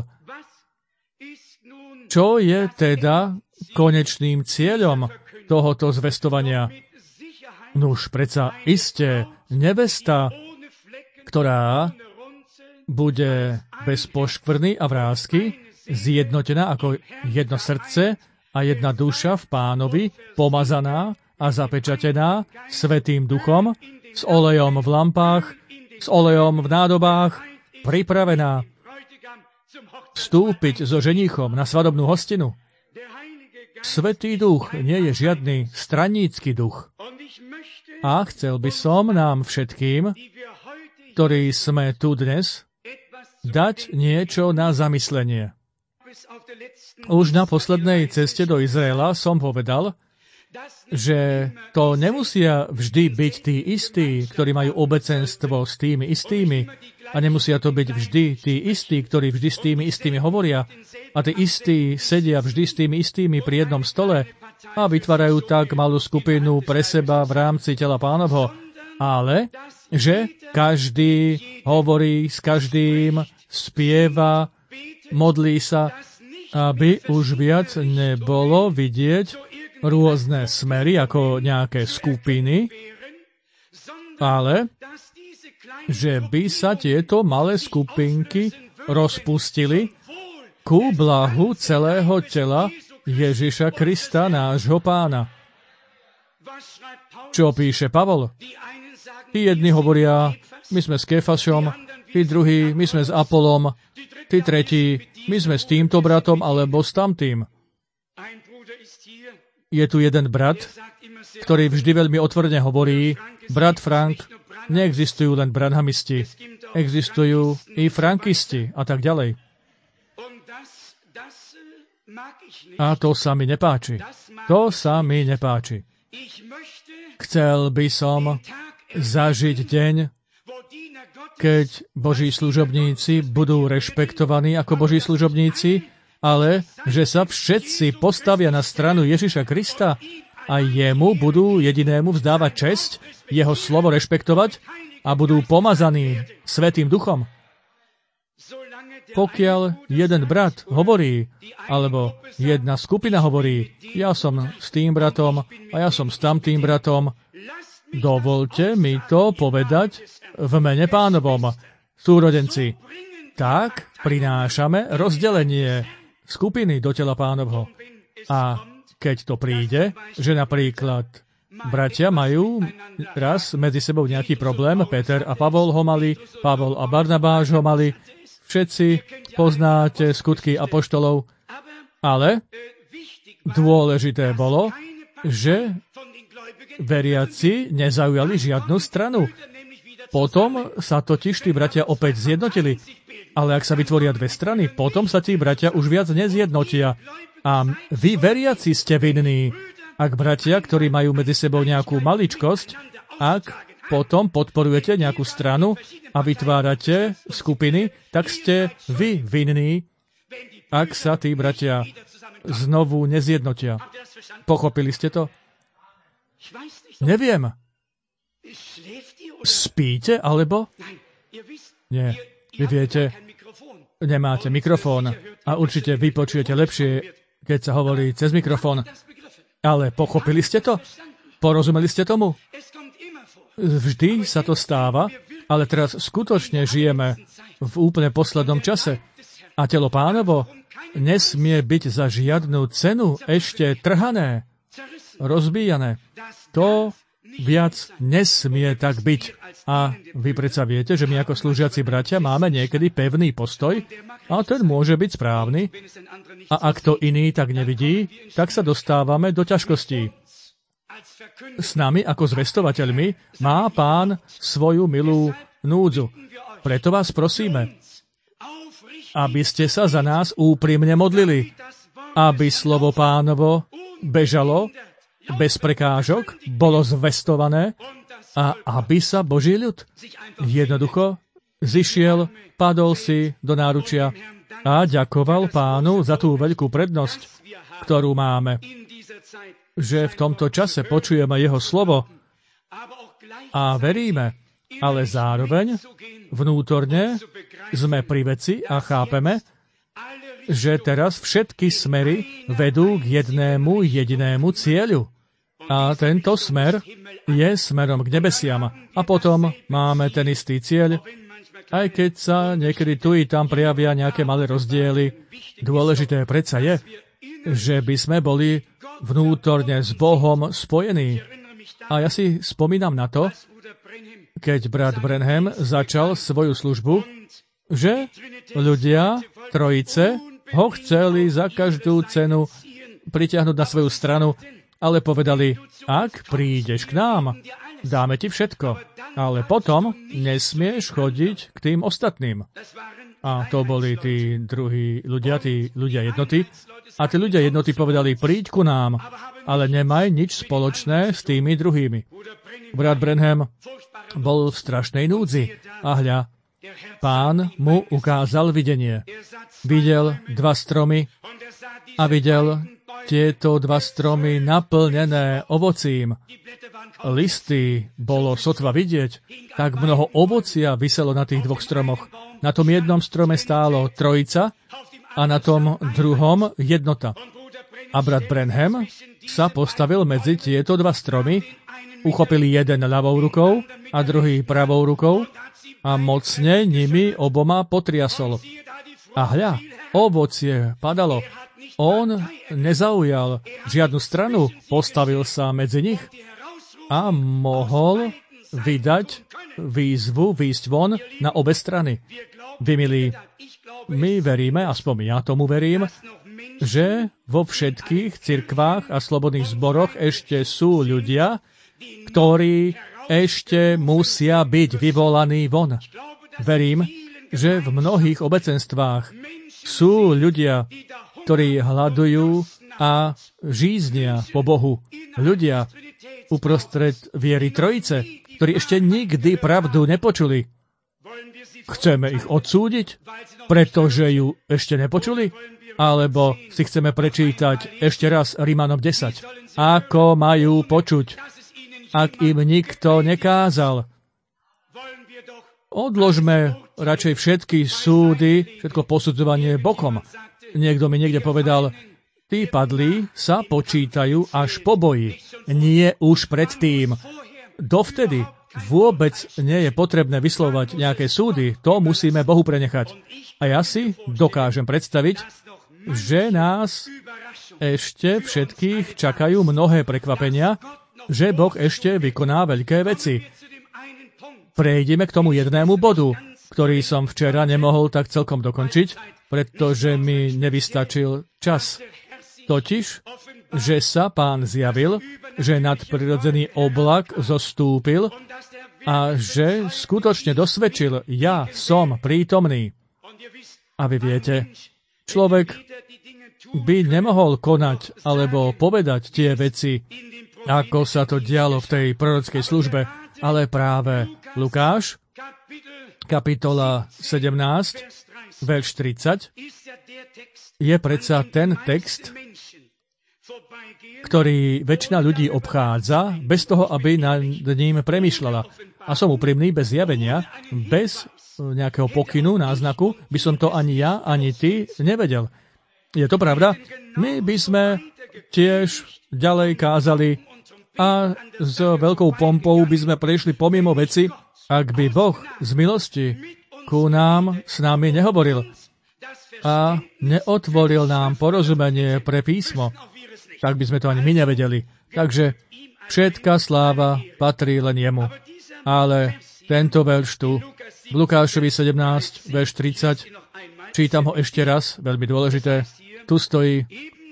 Čo je teda konečným cieľom tohoto zvestovania? Nuž, predsa iste nevesta, ktorá bude bez poškvrny a vrásky, zjednotená ako jedno srdce a jedna duša v Pánovi, pomazaná a zapečatená Svätým Duchom, s olejom v lampách, s olejom v nádobách, pripravená vstúpiť so ženíchom na svadobnú hostinu. Svätý Duch nie je žiadny stranícky duch. A chcel by som nám všetkým, ktorí sme tu dnes, dať niečo na zamyslenie. Už na poslednej ceste do Izraela som povedal, že to nemusia vždy byť tí istí, ktorí majú obecenstvo s tými istými, a nemusia to byť vždy tí istí, ktorí vždy s tými istými hovoria, a tí istí sedia vždy s tými istými pri jednom stole a vytvárajú tak malú skupinu pre seba v rámci tela Pánovho, ale že každý hovorí s každým, spieva, modlí sa, aby už viac nebolo vidieť rôzne smery ako nejaké skupiny, ale že by sa tieto malé skupinky rozpustili ku blahu celého tela Ježiša Krista, nášho Pána. Čo píše Pavol? Tí jedni hovoria, my sme s Kefašom, tí druhí, my sme s Apolom, tí tretí, my sme s týmto bratom alebo s tamtým. Je tu jeden brat, ktorý vždy veľmi otvorene hovorí, brat Frank, neexistujú len branhamisti, existujú i frankisti a tak ďalej. A to sa mi nepáči. To sa mi nepáči. Chcel by som zažiť deň, keď Boží služobníci budú rešpektovaní ako Boží služobníci, ale že sa všetci postavia na stranu Ježiša Krista a jemu budú jedinému vzdávať česť, jeho slovo rešpektovať a budú pomazaní Svätým Duchom. Pokiaľ jeden brat hovorí, alebo jedna skupina hovorí, ja som s tým bratom a ja som s tamtým bratom, dovolte mi to povedať v mene Pánovom. Súrodenci, tak prinášame rozdelenie skupiny do tela Pánovho. A keď to príde, že napríklad bratia majú raz medzi sebou nejaký problém, Peter a Pavol ho mali, Pavol a Barnabáš ho mali, všetci poznáte skutky apoštolov, ale dôležité bolo, že veriaci nezaujali žiadnu stranu. Potom sa totiž tí bratia opäť zjednotili. Ale ak sa vytvoria dve strany, potom sa tí bratia už viac nezjednotia. A vy, veriaci, ste vinní, ak bratia, ktorí majú medzi sebou nejakú maličkosť, ak potom podporujete nejakú stranu a vytvárate skupiny, tak ste vy vinní, ak sa tí bratia znovu nezjednotia. Pochopili ste to? Neviem. Spíte, alebo? Nie. Vy viete, nemáte mikrofón a určite vypočujete lepšie, keď sa hovorí cez mikrofón. Ale pochopili ste to? Porozumeli ste tomu? Vždy sa to stáva, ale teraz skutočne žijeme v úplne poslednom čase. A telo Pánovo nesmie byť za žiadnu cenu ešte trhané, rozbíjané. To viac nesmie tak byť. A vy predsa viete, že my ako slúžiaci bratia máme niekedy pevný postoj a ten môže byť správny. A ak to iný tak nevidí, tak sa dostávame do ťažkostí. S nami ako zvestovateľmi má Pán svoju milú núdzu. Preto vás prosíme, aby ste sa za nás úprimne modlili, aby slovo Pánovo bežalo bez prekážok, bolo zvestované a aby sa Boží ľud jednoducho zišiel, padol si do náručia a ďakoval Pánu za tú veľkú prednosť, ktorú máme, že v tomto čase počujeme jeho slovo a veríme, ale zároveň vnútorne sme pri veci a chápeme, že teraz všetky smery vedú k jednému jedinému cieľu. A tento smer je smerom k nebesiam. A potom máme ten istý cieľ, aj keď sa niekedy tu i tam prejavia nejaké malé rozdiely. Dôležité predsa je, že by sme boli vnútorne s Bohom spojení. A ja si spomínam na to, keď brat Branham začal svoju službu, že ľudia trojice ho chceli za každú cenu pritiahnuť na svoju stranu, ale povedali, ak prídeš k nám, dáme ti všetko, ale potom nesmieš chodiť k tým ostatným. A to boli tí druhí ľudia, tí ľudia jednoty. A tí ľudia jednoty povedali, príď ku nám, ale nemaj nič spoločné s tými druhými. Brat Branham bol v strašnej núdzi a hľa, Pán mu ukázal videnie. Videl dva stromy a videl tieto dva stromy naplnené ovocím. Listy bolo sotva vidieť, tak mnoho ovocia viselo na tých dvoch stromoch. Na tom jednom strome stálo trojica a na tom druhom jednota. A brat Branham sa postavil medzi tieto dva stromy, uchopil jeden ľavou rukou a druhý pravou rukou a mocne nimi oboma potriasol. A hľa, ovocie padalo. On nezaujal žiadnu stranu, postavil sa medzi nich a mohol vydať výzvu, výjsť von na obe strany. Vy, milí, my veríme, aspoň ja tomu verím, že vo všetkých cirkvách a slobodných zboroch ešte sú ľudia, ktorí ešte musia byť vyvolaní von. Verím, že v mnohých obecenstvách sú ľudia, ktorí hľadujú a žíznia po Bohu. Ľudia uprostred viery Trojice, ktorí ešte nikdy pravdu nepočuli. Chceme ich odsúdiť, pretože ju ešte nepočuli? Alebo si chceme prečítať ešte raz Rimanom desať? Ako majú počuť, ak im nikto nekázal? Odložme radšej všetky súdy, všetko posudzovanie bokom. Niekto mi niekde povedal, tí padlí sa počítajú až po boji, nie už predtým. Dovtedy vôbec nie je potrebné vyslovať nejaké súdy, to musíme Bohu prenechať. A ja si dokážem predstaviť, že nás ešte všetkých čakajú mnohé prekvapenia, že Boh ešte vykoná veľké veci. Prejdeme k tomu jednému bodu, ktorý som včera nemohol tak celkom dokončiť, pretože mi nevystačil čas. Totiž, že sa Pán zjavil, že nadprirodzený oblak zostúpil a že skutočne dosvedčil, ja som prítomný. A vy viete, človek by nemohol konať alebo povedať tie veci, ako sa to dialo v tej prorockej službe, ale práve Lukáš, kapitola sedemnásť, verš tridsať, je predsa ten text, ktorý väčšina ľudí obchádza bez toho, aby nad ním premýšľala. A som úprimný, bez zjavenia, bez nejakého pokynu, náznaku, by som to ani ja, ani ty nevedel. Je to pravda? My by sme tiež ďalej kázali a s veľkou pompou by sme prešli pomimo veci, ak by Boh z milosti ku nám s nami nehovoril a neotvoril nám porozumenie pre písmo, tak by sme to ani my nevedeli. Takže všetká sláva patrí len jemu. Ale tento verš tu, v Lukášovi sedemnásť, verš tridsať, čítam ho ešte raz, veľmi dôležité, tu stojí,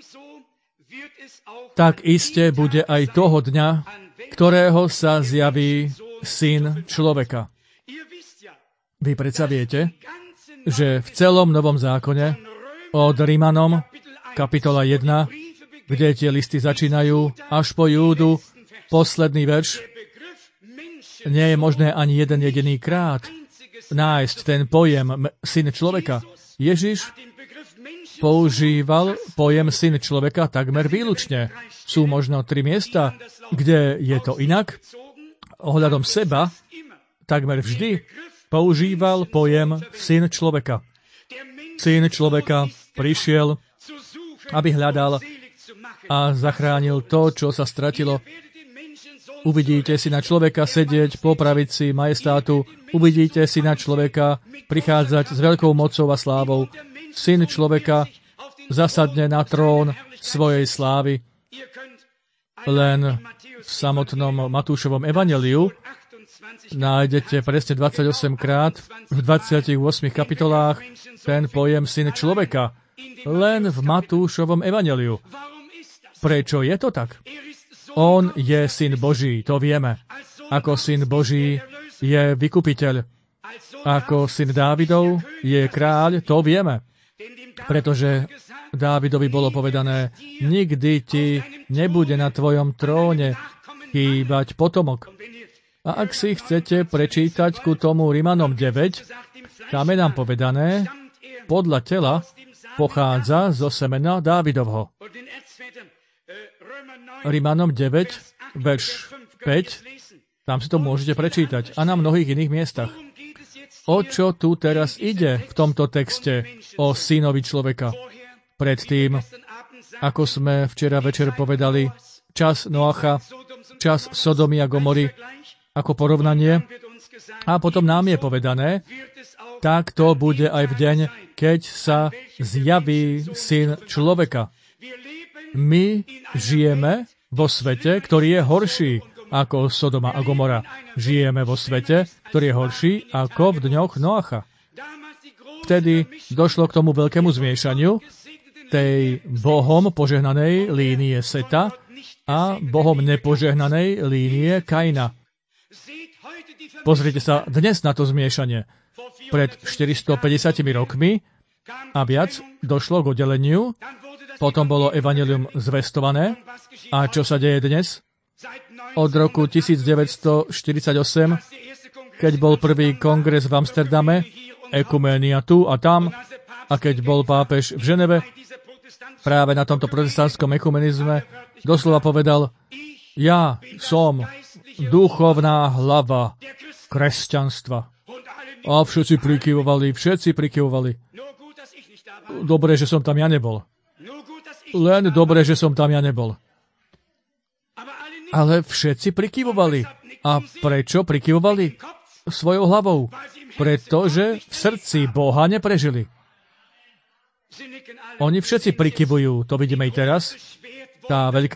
tak iste bude aj toho dňa, ktorého sa zjaví Syn človeka. Vy predsa viete, že v celom Novom zákone od Rimanom, kapitola jedna, kde tie listy začínajú, až po Júdu, posledný verš, nie je možné ani jeden jediný krát nájsť ten pojem Syn človeka. Ježiš používal pojem Syn človeka takmer výlučne. Sú možno tri miesta, kde je to inak. Ohľadom seba takmer vždy používal pojem Syn človeka. Syn človeka prišiel, aby hľadal a zachránil to, čo sa stratilo. Uvidíte si na človeka sedieť po pravici majestátu, uvidíte si na človeka prichádzať s veľkou mocou a slávou. Syn človeka zasadne na trón svojej slávy. Len v samotnom Matúšovom evanjeliu nájdete presne dvadsaťosem krát v dvadsiatich ôsmich kapitolách ten pojem Syn človeka. Len v Matúšovom evanjeliu. Prečo je to tak? On je Syn Boží, to vieme. Ako Syn Boží je vykupiteľ. Ako Syn Dávidov je kráľ, to vieme. Pretože Dávidovi bolo povedané, nikdy ti nebude na tvojom tróne chýbať potomok. A ak si chcete prečítať ku tomu Rimanom deväť, tam je nám povedané, podľa tela pochádza zo semena Dávidovho. Rimanom deväť, verš päť, tam si to môžete prečítať a na mnohých iných miestach. O čo tu teraz ide v tomto texte o synovi človeka? Predtým, ako sme včera večer povedali, čas Noacha, čas Sodomy a Gomory, ako porovnanie, A potom nám je povedané, tak to bude aj v deň, keď sa zjaví Syn človeka. My žijeme vo svete, ktorý je horší ako Sodoma a Gomora. Žijeme vo svete, ktorý je horší ako v dňoch Noacha. Vtedy došlo k tomu veľkému zmiešaniu tej Bohom požehnanej línie Seta a Bohom nepožehnanej línie Kaina. Pozrite sa dnes na to zmiešanie. Pred štyristopäťdesiatimi rokmi a viac došlo k oddeleniu, potom bolo evanjelium zvestované. A čo sa deje dnes? Od roku devätnásťstoštyridsaťosem, keď bol prvý kongres v Amsterdame, ekuménia tu a tam, a keď bol pápež v Ženeve, práve na tomto protestantskom ekumenizme doslova povedal, ja som duchovná hlava kresťanstva. A všetci prikyvovali, všetci prikyvovali. Dobre, že som tam ja nebol. Len dobre, že som tam ja nebol. Ale všetci prikyvovali. A prečo prikyvovali? Svojou hlavou. Pretože v srdci Boha neprežili. Oni všetci prikyvujú. To vidíme i teraz. Tá veľká,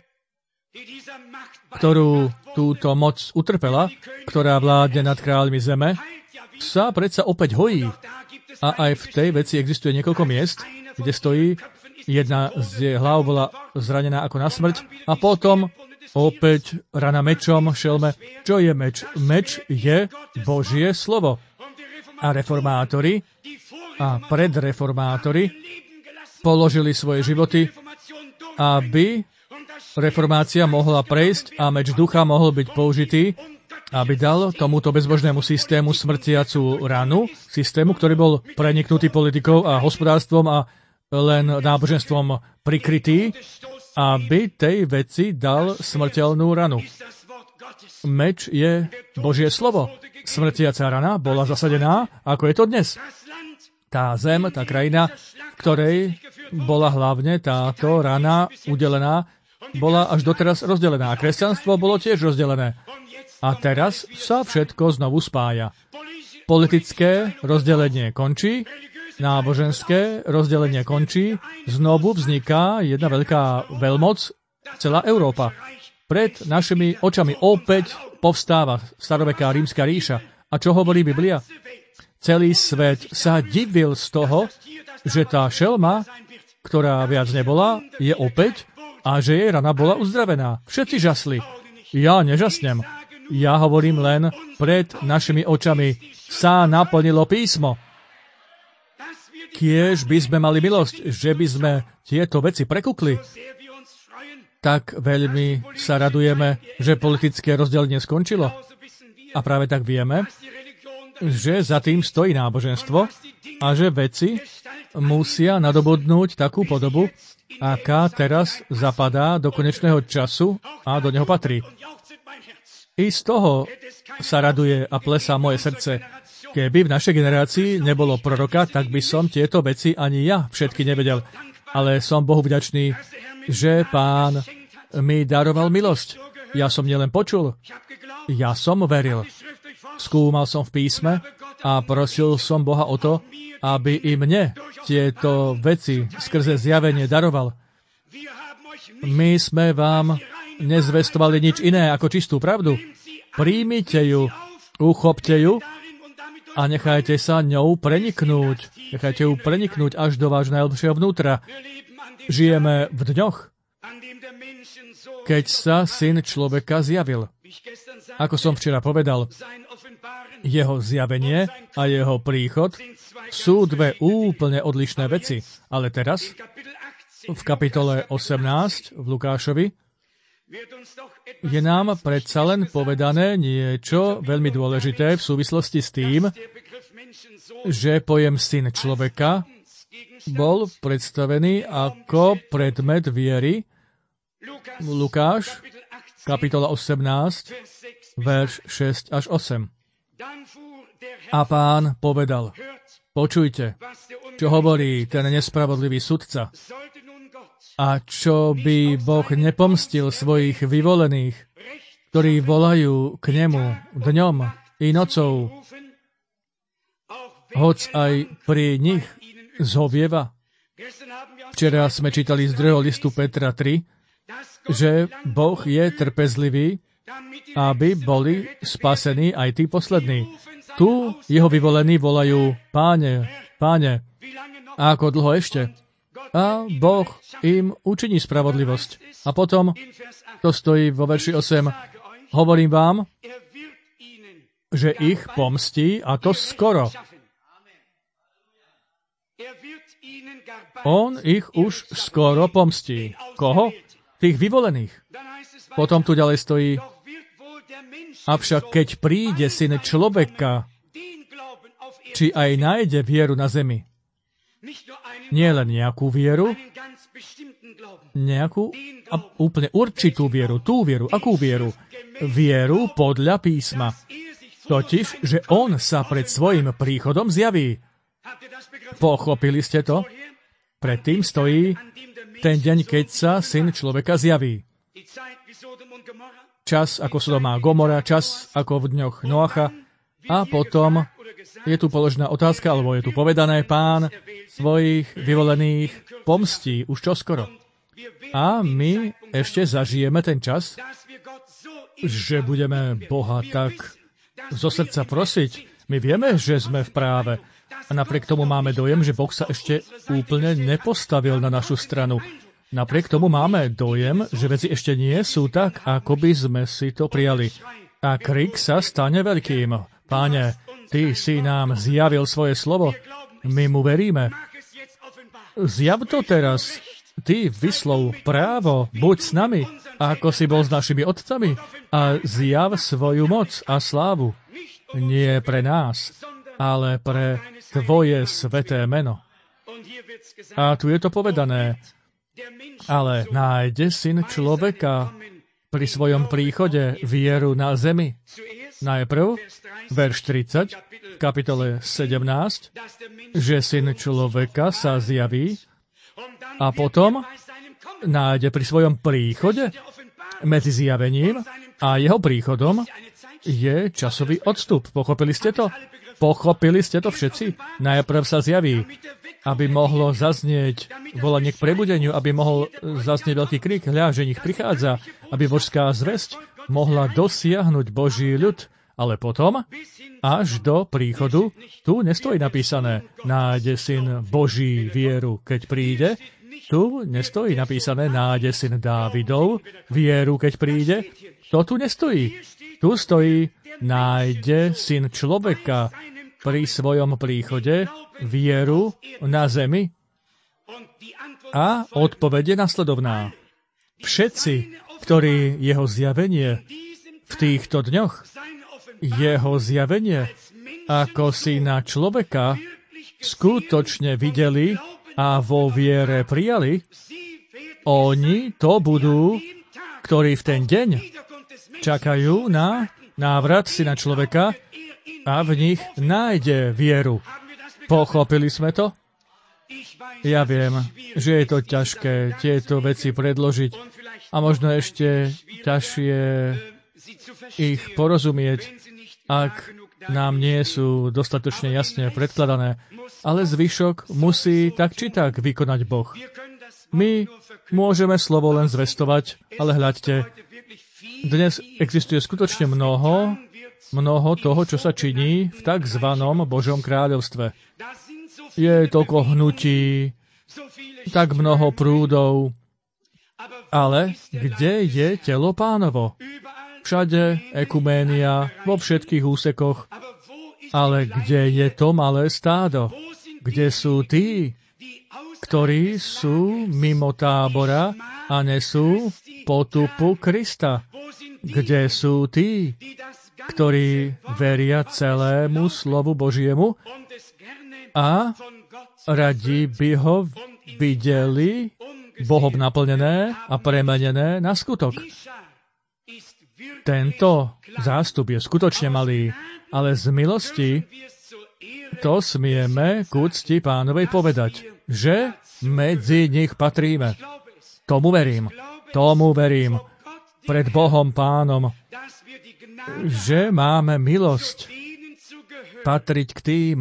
ktorú túto moc utrpela, ktorá vládne nad kráľmi zeme, sa predsa opäť hojí. A aj v tej veci existuje niekoľko miest, kde stojí, jedna z hlav bola zranená ako na smrť a potom opäť rana mečom, šelme. Čo je meč? Meč je Božie slovo. A reformátori a predreformátori položili svoje životy, aby reformácia mohla prejsť a meč ducha mohol byť použitý, aby dal tomuto bezbožnému systému smrtiacu ranu, systému, ktorý bol preniknutý politikou a hospodárstvom a len náboženstvom prikrytý, aby tej veci dal smrteľnú ranu. Meč je Božie slovo. Smrtiaca rana bola zasadená, ako je to dnes. Tá zem, tá krajina, v ktorej bola hlavne táto rana udelená, bola až doteraz rozdelená. A kresťanstvo bolo tiež rozdelené. A teraz sa všetko znovu spája. Politické rozdelenie končí, náboženské rozdelenie končí, znovu vzniká jedna veľká veľmoc, celá Európa. Pred našimi očami opäť povstáva staroveká rímska ríša. A čo hovorí Biblia? Celý svet sa divil z toho, že tá šelma, ktorá viac nebola, je opäť a že jej rana bola uzdravená. Všetci žasli. Ja nežasnem. Ja hovorím len, pred našimi očami sa naplnilo písmo. Kiež by sme mali milosť, že by sme tieto veci prekukli. Tak veľmi sa radujeme, že politické rozdelenie skončilo. A práve tak vieme, že za tým stojí náboženstvo a že veci musia nadobudnúť takú podobu, aká teraz zapadá do konečného času a do neho patrí. I z toho sa raduje a plesá moje srdce. Keby v našej generácii nebolo proroka, tak by som tieto veci ani ja všetky nevedel. Ale som Bohu vďačný, že Pán mi daroval milosť. Ja som nielen počul, ja som veril. Skúmal som v písme a prosil som Boha o to, aby i mne tieto veci skrze zjavenie daroval. My sme vám nezvestovali nič iné ako čistú pravdu. Príjmite ju, uchopte ju a nechajte sa ňou preniknúť. Nechajte ju preniknúť až do vášho najlepšieho vnútra. Žijeme v dňoch, keď sa Syn človeka zjavil. Ako som včera povedal, jeho zjavenie a jeho príchod sú dve úplne odlišné veci. Ale teraz, v kapitole osemnásť v Lukášovi, je nám predsa len povedané niečo veľmi dôležité v súvislosti s tým, že pojem Syn človeka bol predstavený ako predmet viery. Lukáš, kapitola osemnásť, verš šesť až osem. A Pán povedal, počujte, čo hovorí ten nespravodlivý sudca. A čo by Boh nepomstil svojich vyvolených, ktorí volajú k nemu dňom i i nocou, hoc aj pri nich zhovieva. Včera sme čítali z druhého listu Petra tri, že Boh je trpezlivý, aby boli spasení aj tí poslední. Tu jeho vyvolení volajú: Páne, Páne, a ako dlho ešte? A Boh im učiní spravodlivosť. A potom, to stojí vo verši osem, hovorím vám, že ich pomstí, a to skoro. On ich už skoro pomstí. Koho? Tých vyvolených. Potom tu ďalej stojí: avšak keď príde Syn človeka, či aj nájde vieru na zemi. Nie len nejakú vieru, nejakú a úplne určitú vieru, tú vieru. Akú vieru? Vieru podľa písma. Totiž, že on sa pred svojim príchodom zjaví. Pochopili ste to? Predtým stojí ten deň, keď sa Syn človeka zjaví. Čas ako Sodoma a Gomora, čas ako v dňoch Noacha. A potom je tu položená otázka, alebo je tu povedané: Pán svojich vyvolených pomstí už čoskoro. A my ešte zažijeme ten čas, že budeme Boha tak zo srdca prosiť. My vieme, že sme v práve. A napriek tomu máme dojem, že Boh sa ešte úplne nepostavil na našu stranu. Napriek tomu máme dojem, že veci ešte nie sú tak, ako by sme si to prijali. A krik sa stane veľkým: Páne, Ty si nám zjavil svoje slovo, my mu veríme. Zjav to teraz. Ty vyslov právo, buď s nami, ako si bol s našimi otcami, a zjav svoju moc a slávu. Nie pre nás, ale pre Tvoje sveté meno. A tu je to povedané: ale nájde Syn človeka pri svojom príchode vieru na zemi. Najprv, verš tridsať, v kapitole sedemnásť, že Syn človeka sa zjaví, a potom nájde pri svojom príchode medzi zjavením a jeho príchodom je časový odstup. Pochopili ste to? Pochopili ste to všetci? Najprv sa zjaví, aby mohlo zaznieť volanie k prebudeniu, aby mohol zaznieť veľký krik: hľa, že nich prichádza, aby božská zvesť mohla dosiahnuť Boží ľud. Ale potom, až do príchodu, tu nestojí napísané: nájde Syn Boží vieru, keď príde. Tu nestojí napísané: nájde Syn Dávidov vieru, keď príde. To tu nestojí. Tu stojí: nájde Syn človeka pri svojom príchode vieru na zemi. A odpoveď je nasledovná: všetci, ktorí jeho zjavenie v týchto dňoch, jeho zjavenie ako Syna človeka skutočne videli a vo viere prijali, oni to budú, ktorí v ten deň čakajú na návrat Syna človeka a v nich nájde vieru. Pochopili sme to? Ja viem, že je to ťažké tieto veci predložiť a možno ešte ťažšie ich porozumieť, ak nám nie sú dostatočne jasne predkladané, ale zvyšok musí tak či tak vykonať Boh. My môžeme slovo len zvestovať, ale hľaďte, dnes existuje skutočne mnoho, mnoho toho, čo sa činí v takzvanom Božom kráľovstve. Je toľko hnutí, tak mnoho prúdov, ale kde je telo Pánovo? Všade ekuménia, vo všetkých úsekoch. Ale kde je to malé stádo? Kde sú tí, ktorí sú mimo tábora a nesú potupu Krista? Kde sú tí, ktorí veria celému slovu Božiemu a radi by ho videli Bohom naplnené a premenené na skutok? Tento zástup je skutočne malý, ale z milosti to smieme k úcti Pánovej povedať, že medzi nich patríme. Tomu verím, tomu verím, pred Bohom Pánom, že máme milosť patriť k tým,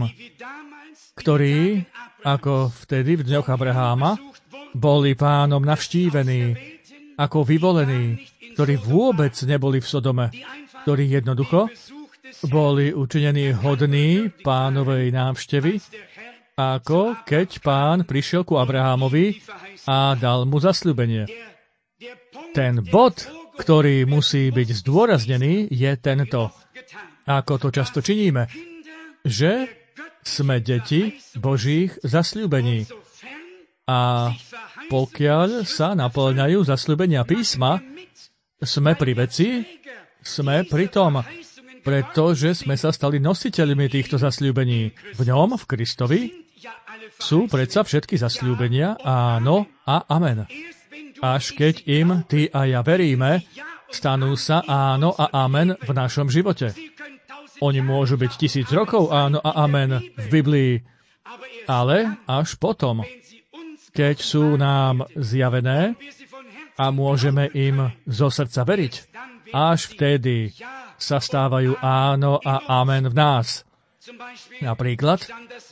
ktorí, ako vtedy v dňoch Abraháma, boli Pánom navštívení, ako vyvolení, ktorí vôbec neboli v Sodome, ktorí jednoducho boli učinení hodní Pánovej návštevy, ako keď Pán prišiel ku Abrahámovi a dal mu zasľúbenie. Ten bod, ktorý musí byť zdôraznený, je tento, ako to často činíme, že sme deti Božích zasľúbení. A pokiaľ sa naplňajú zasľúbenia písma, sme pri veci, sme pri tom, pretože sme sa stali nositeľmi týchto zasľúbení. V ňom, v Kristovi, sú predsa všetky zasľúbenia áno a amen. Až keď im ty a ja veríme, stanú sa áno a amen v našom živote. Oni môžu byť tisíc rokov áno a amen v Biblii, ale až potom, keď sú nám zjavené a môžeme im zo srdca veriť, až vtedy sa stávajú áno a amen v nás. Napríklad,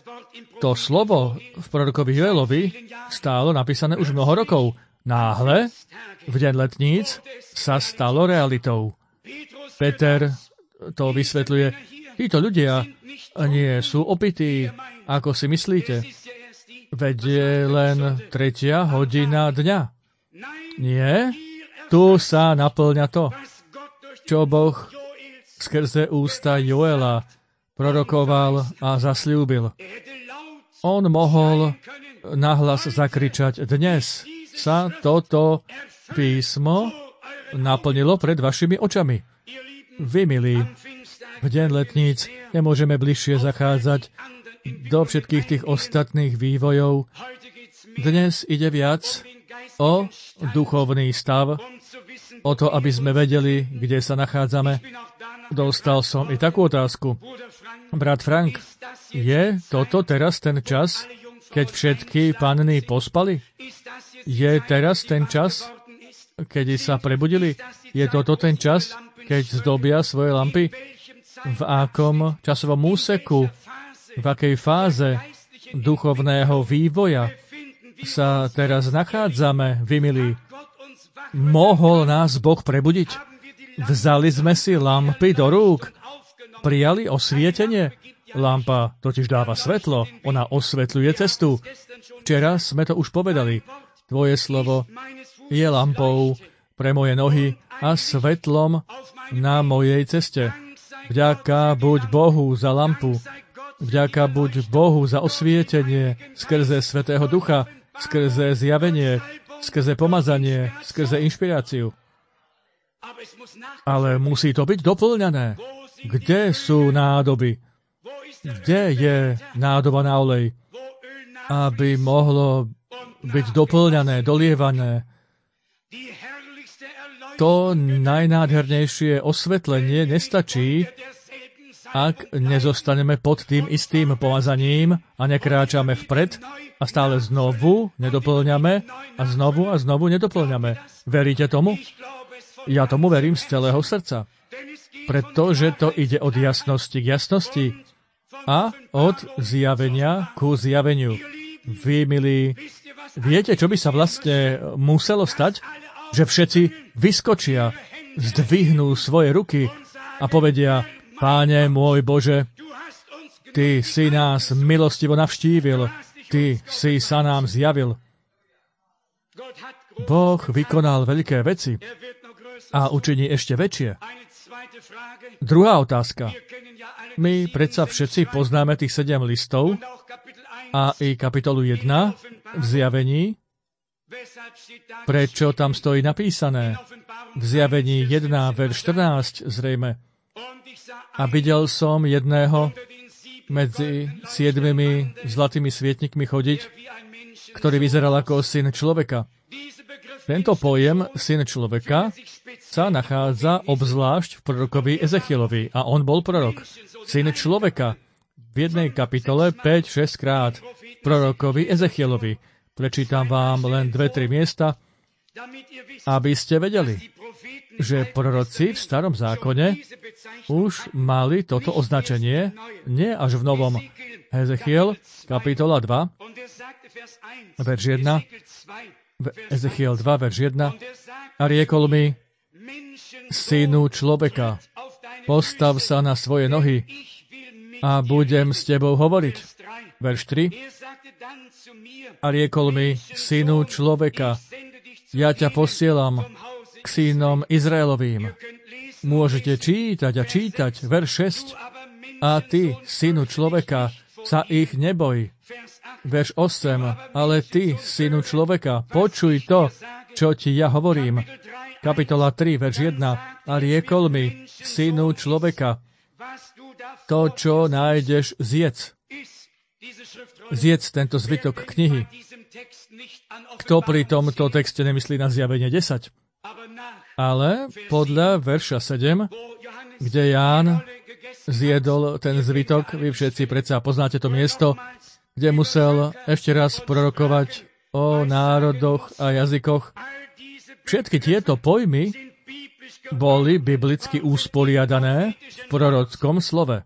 to slovo v prorokovi Joelovi stálo napísané už mnoho rokov. Náhle, v deň letníc, sa stalo realitou. Peter to vysvetľuje. Títo ľudia nie sú opití, ako si myslíte. Veď je len tretia hodina dňa. Nie, tu sa naplňa to, čo Boh skrze ústa Joela prorokoval a zasľúbil. On mohol nahlas zakričať: dnes sa toto písmo naplnilo pred vašimi očami. Vy, milí, v deň letníc nemôžeme bližšie zachádzať do všetkých tých ostatných vývojov. Dnes ide viac o duchovný stav, o to, aby sme vedeli, kde sa nachádzame. Dostal som i takú otázku. Brat Frank, je toto teraz ten čas, keď všetky panny pospali? Je teraz ten čas, keď sa prebudili? Je toto ten čas, keď zdobia svoje lampy? V akom časovom úseku, v akej fáze duchovného vývoja sa teraz nachádzame, vy milí? Mohol nás Boh prebudiť? Vzali sme si lampy do rúk, prijali osvietenie. Lampa totiž dáva svetlo, ona osvetľuje cestu. Včera sme to už povedali. Tvoje slovo je lampou pre moje nohy a svetlom na mojej ceste. Vďaka buď Bohu za lampu, vďaka buď Bohu za osvietenie skrze Svätého Ducha, skrze zjavenie, skrze pomazanie, skrze inšpiráciu. Ale musí to byť doplňané. Kde sú nádoby? Kde je nádoba na olej? Aby mohlo byť doplňané, dolievané. To najnádhernejšie osvetlenie nestačí, ak nezostaneme pod tým istým pomazaním a nekráčame vpred a stále znovu nedoplňame a znovu a znovu nedoplňame. Veríte tomu? Ja tomu verím z celého srdca. Pretože to ide od jasnosti k jasnosti a od zjavenia ku zjaveniu. Vy, milí, viete, čo by sa vlastne muselo stať? Že všetci vyskočia, zdvihnú svoje ruky a povedia: Páne môj Bože, Ty si nás milostivo navštívil, Ty si sa nám zjavil. Boh vykonal veľké veci a učiní ešte väčšie. Druhá otázka. My predsa všetci poznáme tých sedem listov a i kapitolu jedna v Zjavení. Prečo tam stojí napísané? V Zjavení jeden, verš štrnásť zrejme. A videl som jedného medzi siedmimi zlatými svietnikmi chodiť, ktorý vyzeral ako syn človeka. Tento pojem syn človeka sa nachádza obzvlášť v prorokovi Ezechielovi a on bol prorok. Syn človeka v jednej kapitole päť šesť krát v prorokovi Ezechielovi. Prečítam vám len dve, tri miesta, aby ste vedeli. že proroci v starom zákone už mali toto označenie, nie až v novom. Hezechiel, kapitola dva, verš jeden, Hezechiel dva, verš jeden, a riekol mi, synu človeka, postav sa na svoje nohy a budem s tebou hovoriť. Verš tri, a riekol mi, synu človeka, ja ťa posielam k synom Izraelovým. Môžete čítať a čítať, verš šesť, a ty, synu človeka, sa ich neboj. Verš osem, ale ty, synu človeka, počuj to, čo ti ja hovorím. Kapitola tri, verš jeden, a riekol mi, synu človeka, to, čo nájdeš, zjedz. Zjedz tento zvytok knihy. Kto pri tomto texte nemyslí na Zjavenie desať? Ale podľa verša sedem, kde Ján zjedol ten zvytok, vy všetci predsa poznáte to miesto, kde musel ešte raz prorokovať o národoch a jazykoch. Všetky tieto pojmy boli biblicky usporiadané v prorockom slove.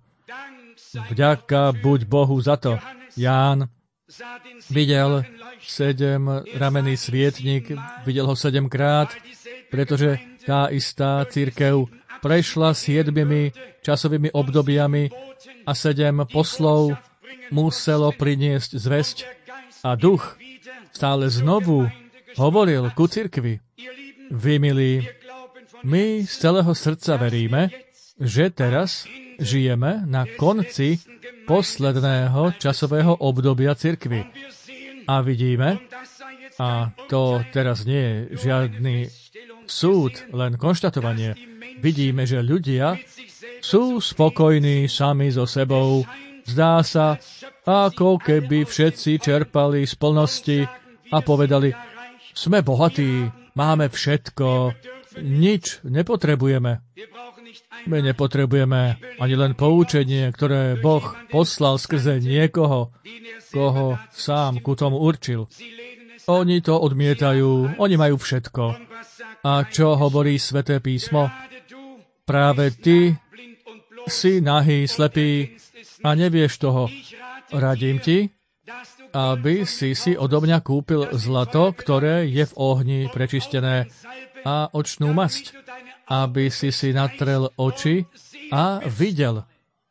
Vďaka buď Bohu za to. Ján videl sedem ramenný svietnik, videl ho sedemkrát, pretože tá istá cirkev prešla siedmimi časovými obdobiami a sedem poslov muselo priniesť zvesť a duch stále znovu hovoril ku cirkvi. Vy, milí, my z celého srdca veríme, že teraz žijeme na konci posledného časového obdobia cirkvi. A vidíme, a to teraz nie je žiadny súd, len konštatovanie, vidíme, že ľudia sú spokojní sami so sebou. Zdá sa, ako keby všetci čerpali z plnosti a povedali, sme bohatí, máme všetko, nič nepotrebujeme. My nepotrebujeme ani len poučenie, ktoré Boh poslal skrze niekoho, koho sám ku tomu určil. Oni to odmietajú, oni majú všetko. A čo hovorí Sväté písmo? Práve ty si nahý, slepý a nevieš toho. Radím ti, aby si si odo mňa kúpil zlato, ktoré je v ohni prečistené, a očnú masť, aby si si natrel oči a videl.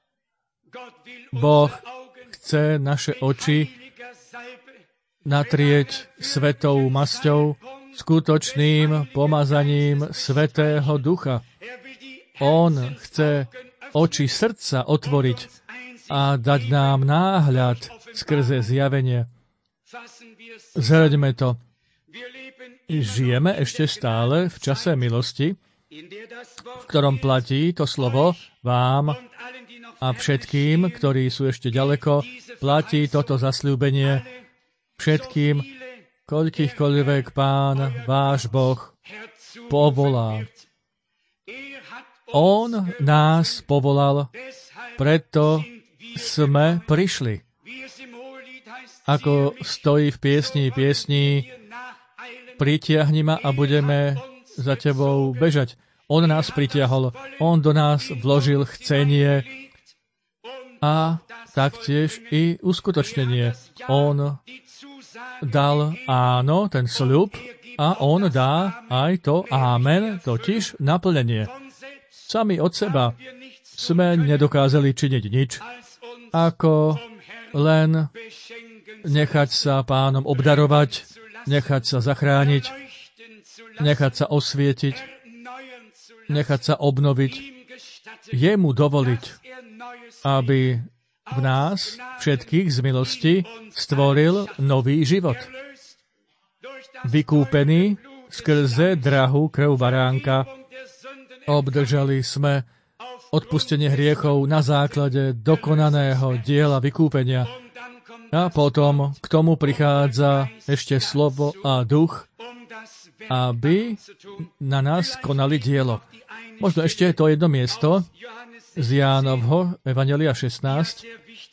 Boh chce naše oči natrieť svetou masťou, skutočným pomazaním Svätého Ducha. On chce oči srdca otvoriť a dať nám náhľad skrze zjavenie. Zhľaďme to. Žijeme ešte stále v čase milosti, v ktorom platí to slovo vám a všetkým, ktorí sú ešte ďaleko, platí toto zasľúbenie všetkým, koľkýchkoľvek Pán, váš Boh, povolá. On nás povolal, preto sme prišli. Ako stojí v piesni piesni, pritiahni ma a budeme za tebou bežať. On nás pritiahol, on do nás vložil chcenie a taktiež i uskutočnenie. On dal áno, ten sľub, a on dá aj to ámen, totiž naplnenie. Sami od seba sme nedokázali činiť nič, ako len nechať sa Pánom obdarovať, nechať sa zachrániť, nechať sa osvietiť, nechať sa obnoviť, jemu dovoliť, aby v nás všetkých z milosti stvoril nový život. Vykúpený skrze drahú krv baránka, obdržali sme odpustenie hriechov na základe dokonaného diela vykúpenia. A potom k tomu prichádza ešte slovo a duch, aby na nás konali dielo. Možno ešte je to jedno miesto z Jánovho Evanjelia šestnásť,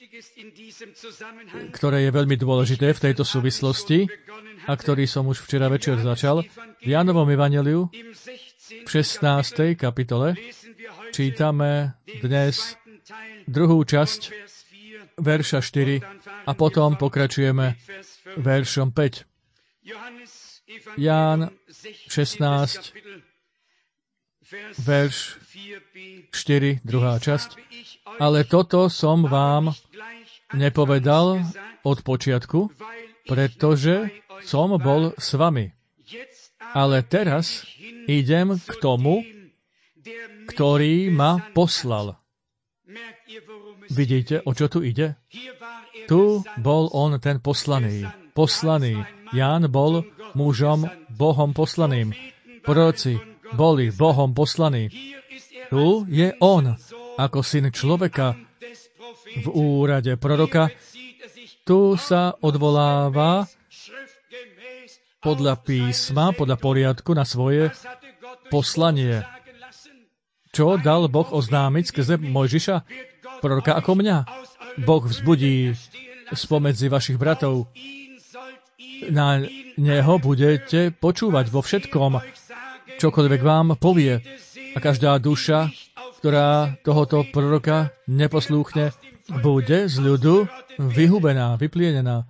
ktoré je veľmi dôležité v tejto súvislosti a ktorý som už včera večer začal. V Jánovom Evanjeliu V šestnástej kapitole čítame dnes druhú časť verša štyri a potom pokračujeme veršom päť. Ján šestnásť, verš štyri, druhá časť. Ale toto som vám nepovedal od počiatku, pretože som bol s vami. Ale teraz idem k tomu, ktorý ma poslal. Vidíte, o čo tu ide? Tu bol on ten poslaný. Poslaný. Ján bol mužom, Bohom poslaným. Proroci boli Bohom poslaní. Tu je on, ako syn človeka v úrade proroka. Tu sa odvoláva podľa písma, podľa poriadku na svoje poslanie. Čo dal Boh oznámiť skrze Mojžiša? Proroka ako mňa. Boh vzbudí spomedzi vašich bratov. Na neho budete počúvať vo všetkom, čokoľvek vám povie. A každá duša, ktorá tohoto proroka neposlúchne, bude z ľudu vyhubená, vyplienená.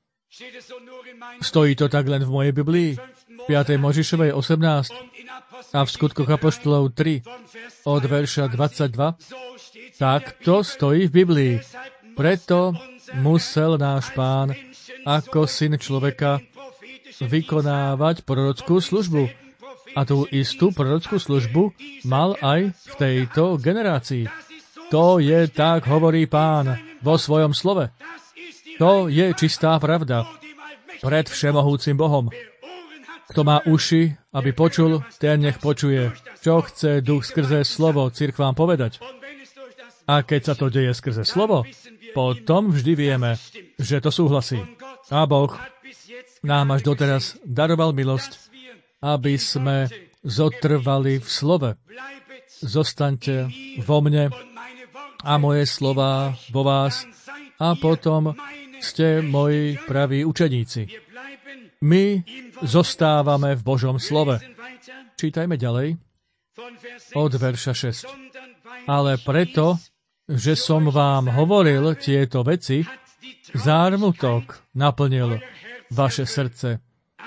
Stojí to tak len v mojej Biblii, v piatej Mojžišovej osemnásť a v Skutkoch apoštolov tri od verša dvadsaťdva. Tak to stojí v Biblii. Preto musel náš Pán ako syn človeka vykonávať prorockú službu. A tú istú prorockú službu mal aj v tejto generácii. To je tak, hovorí Pán vo svojom slove. To je čistá pravda pred všemohúcim Bohom. Kto má uši, aby počul, ten nech počuje, čo chce Duch skrze slovo cirkvám povedať. A keď sa to deje skrze slovo, potom vždy vieme, že to súhlasí. A Boh nám až doteraz daroval milosť, aby sme zotrvali v slove. Zostaňte vo mne a moje slová vo vás a potom ste moji praví učeníci. My zostávame v Božom slove. Čítajme ďalej od verša šesť. Ale preto, že som vám hovoril tieto veci, zármutok naplnil vaše srdce.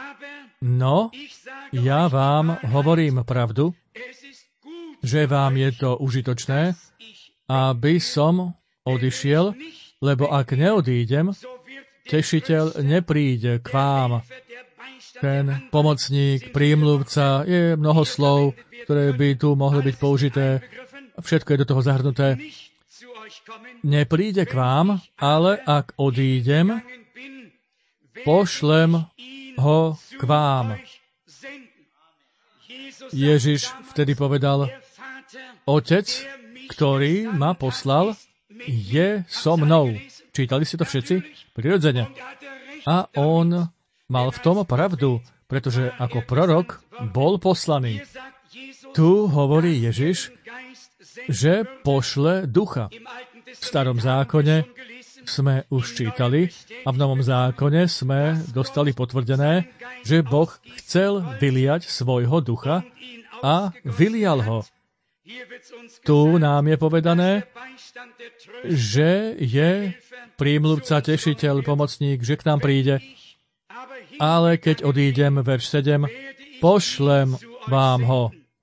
No, ja vám hovorím pravdu, že vám je to užitočné, aby som odišiel, lebo ak neodídem, tešiteľ nepríde k vám. Ten pomocník, prímluvca, je mnoho slov, ktoré by tu mohli byť použité. Všetko je do toho zahrnuté. Nepríde k vám, ale ak odídem, pošlem ho k vám. Ježiš vtedy povedal, Otec, ktorý ma poslal, je so mnou. Čítali ste to všetci? Prirodzene. A on mal v tom pravdu, pretože ako prorok bol poslaný. Tu hovorí Ježiš, že pošle ducha. V starom zákone sme už čítali a v novom zákone sme dostali potvrdené, že Boh chcel vyliať svojho ducha a vylial ho. Tu nám je povedané, že je prímluvca, tešiteľ, pomocník, že k nám príde. Ale keď odídem, verš sedem, pošlem vám ho.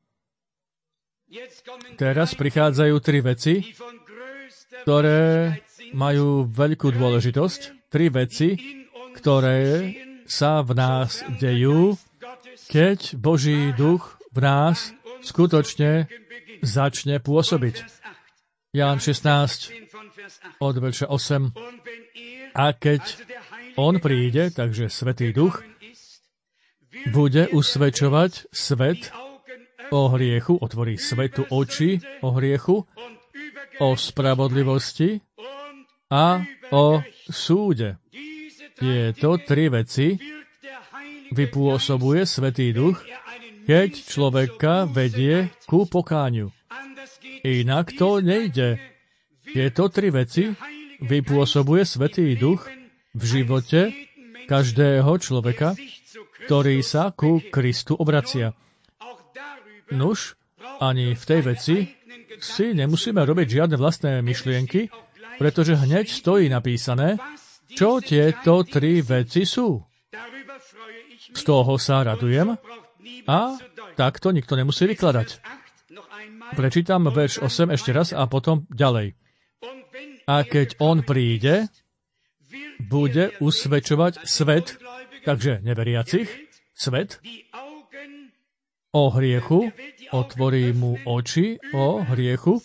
Teraz prichádzajú tri veci, ktoré majú veľkú dôležitosť. Tri veci, ktoré sa v nás dejú, keď Boží duch v nás skutočne začne pôsobiť. Ján šestnásť od verša osem. A keď on príde, takže Svätý Duch, bude usvedčovať svet o hriechu, otvorí svetu oči o hriechu, o spravodlivosti a o súde. Tieto tri veci vypôsobuje Svätý Duch, keď človeka vedie ku pokániu. Inak to nejde. Tieto tri veci vypôsobuje Svätý Duch v živote každého človeka, ktorý sa ku Kristu obracia. Nuž, ani v tej veci si nemusíme robiť žiadne vlastné myšlienky, pretože hneď stojí napísané, čo tieto tri veci sú. Z toho sa radujem a takto nikto nemusí vykladať. Prečítam verš osem ešte raz a potom ďalej. A keď on príde, bude usvedčovať svet, takže neveriacich, svet, o hriechu, otvorí mu oči o hriechu.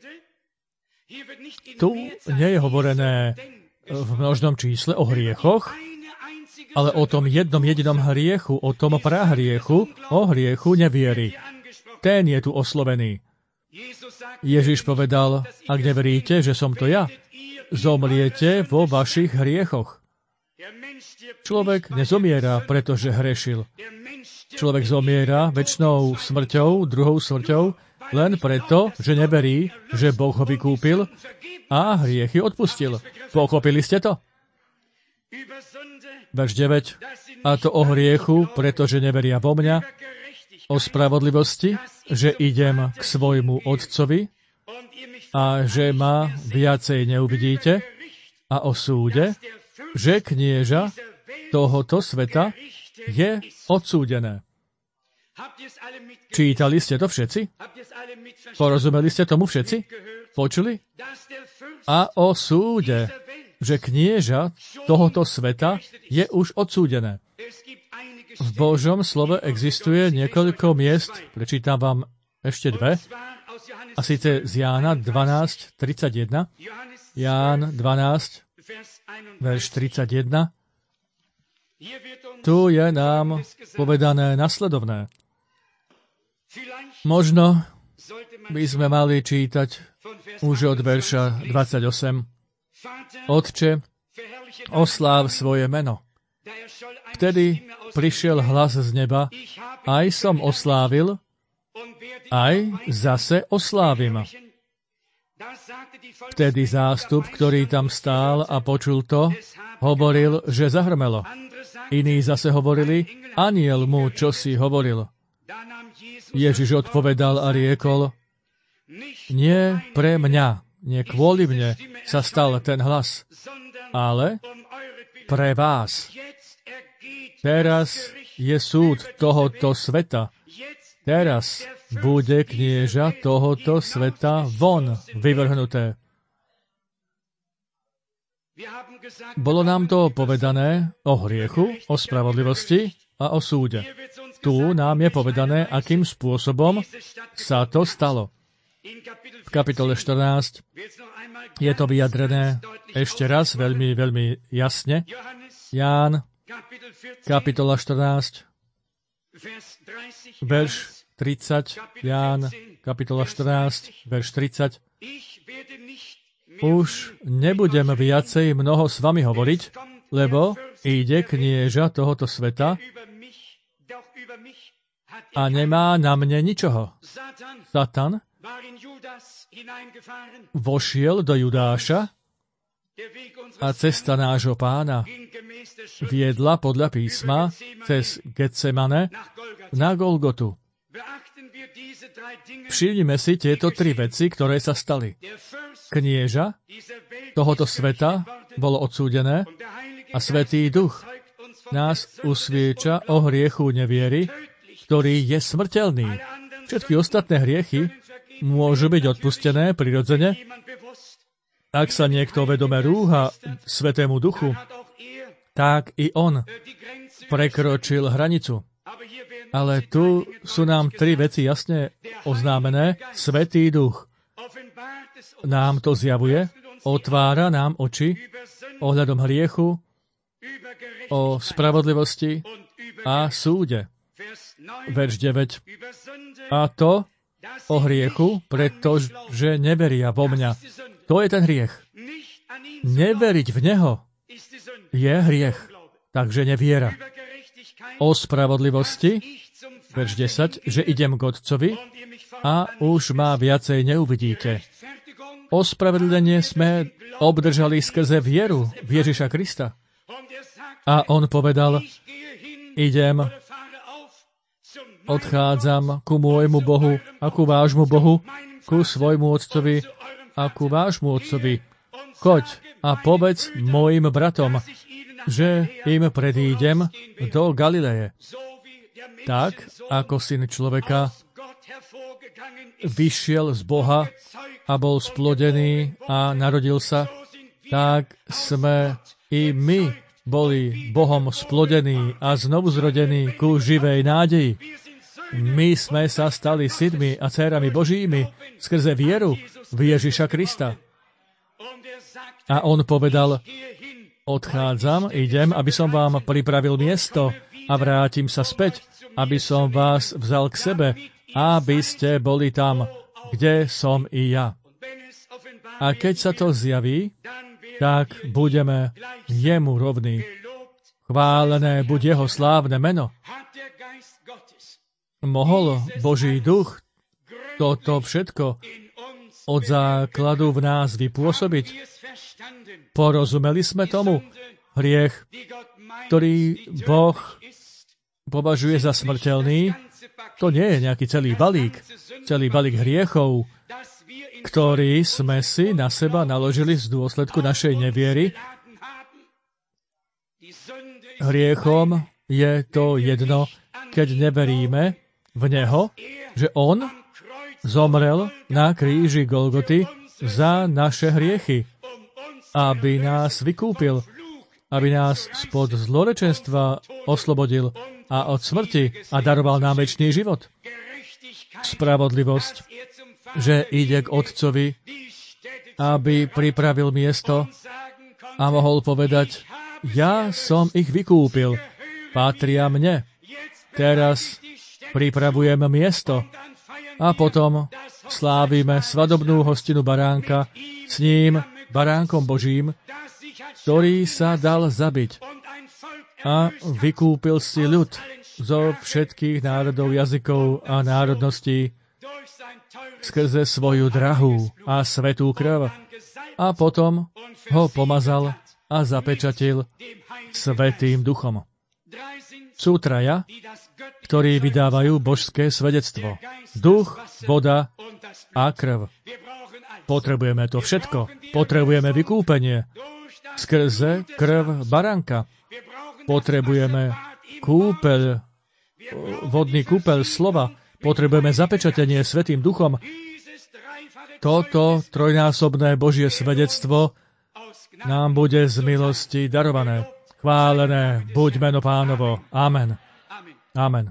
Tu nie je hovorené v množnom čísle o hriechoch, ale o tom jednom jedinom hriechu, o tom prahriechu, o hriechu neviery. Ten je tu oslovený. Ježiš povedal, ak neveríte, že som to ja, zomriete vo vašich hriechoch. Človek nezomiera, pretože hrešil. Človek zomiera večnou smrťou, druhou smrťou, len preto, že neverí, že Boh ho vykúpil a hriechy odpustil. Pochopili ste to? Verš deväť. A to o hriechu, pretože neveria vo mňa, o spravodlivosti, že idem k svojmu otcovi a že ma viacej neuvidíte, a o súde, že knieža tohoto sveta je odsúdené. Čítali ste to všetci? Porozumeli ste tomu všetci? Počuli? A o súde, že knieža tohoto sveta je už odsúdené. V Božom slove existuje niekoľko miest, prečítam vám ešte dve, a síce z Jána dvanásť tridsaťjeden. Ján dvanásť, verš tridsaťjeden. Tu je nám povedané nasledovné. Možno by sme mali čítať už od verša dvadsaťosem. Otče, osláv svoje meno. Vtedy prišiel hlas z neba, aj som oslávil, aj zase oslávim. Vtedy zástup, ktorý tam stál a počul to, hovoril, že zahrmelo. Iní zase hovorili, anjel mu čosi hovoril. Ježiš odpovedal a riekol, nie pre mňa, nie kvôli mne sa stal ten hlas, ale pre vás. Teraz je súd tohoto sveta. Teraz bude knieža tohoto sveta von vyvrhnuté. Bolo nám to povedané o hriechu, o spravodlivosti a o súde. Tu nám je povedané, akým spôsobom sa to stalo. V kapitole štrnásť je to vyjadrené ešte raz veľmi, veľmi jasne. Ján, kapitola štrnásť, verš tridsať. Ján, kapitola štrnásť, verš tridsať. Už nebudem viacej mnoho s vami hovoriť, lebo ide knieža tohoto sveta a nemá na mne ničoho. Satan vošiel do Judáša a cesta nášho pána viedla podľa písma cez Getsemane na Golgotu. Všimnime si tieto tri veci, ktoré sa stali. Knieža tohoto sveta bolo odsúdené a Svätý Duch nás usvieča o hriechu neviery, ktorý je smrteľný. Všetky ostatné hriechy môžu byť odpustené prirodzene. Ak sa niekto vedome rúha Svätému Duchu, tak i on prekročil hranicu. Ale tu sú nám tri veci jasne oznámené. Svätý Duch nám to zjavuje, otvára nám oči ohľadom hriechu, o spravodlivosti a súde. Verš deväť. A to o hriechu, pretože neveria vo mňa. To je ten hriech. Neveriť v Neho je hriech, takže neviera. O spravodlivosti, verš desať, že idem k Otcovi a už ma viacej neuvidíte. Ospravedlenie sme obdržali skrze vieru v Ježiša Krista. A on povedal, idem odchádzam ku môjmu Bohu a ku vášmu Bohu, ku svojmu otcovi a ku vášmu otcovi. Choď a povedz mojim bratom, že im predídem do Galileje. Tak, ako syn človeka vyšiel z Boha a bol splodený a narodil sa, tak sme i my boli Bohom splodení a znovu zrodení ku živej nádeji. My sme sa stali synmi a dcérami Božími skrze vieru v Ježiša Krista. A on povedal, odchádzam, idem, aby som vám pripravil miesto a vrátim sa späť, aby som vás vzal k sebe, aby ste boli tam, kde som i ja. A keď sa to zjaví, tak budeme jemu rovní. Chválené buď jeho slávne meno. Mohol Boží duch toto všetko od základu v nás vypôsobiť? Porozumeli sme tomu? Hriech, ktorý Boh považuje za smrteľný, to nie je nejaký celý balík, celý balík hriechov, ktorý sme si na seba naložili z dôsledku našej neviery. Hriechom je to jedno, keď neveríme v Neho, že On zomrel na kríži Golgoty za naše hriechy, aby nás vykúpil, aby nás spod zlorečenstva oslobodil a od smrti a daroval nám večný život. Spravodlivosť, že ide k Otcovi, aby pripravil miesto a mohol povedať, ja som ich vykúpil, patria mne. Teraz pripravujem miesto a potom slávime svadobnú hostinu baránka s ním, baránkom Božím, ktorý sa dal zabiť a vykúpil si ľud zo všetkých národov, jazykov a národností skrze svoju drahú a svätú krv. A potom ho pomazal a zapečatil Svätým Duchom. Sú traja, ktorí vydávajú božské svedectvo. Duch, voda a krv. Potrebujeme to všetko. Potrebujeme vykúpenie skrze krv baránka. Potrebujeme kúpeľ, vodný kúpeľ slova. Potrebujeme zapečatenie Svätým Duchom. Toto trojnásobné Božie svedectvo nám bude z milosti darované. Chválené buď meno Pánovo. Amen. Amen.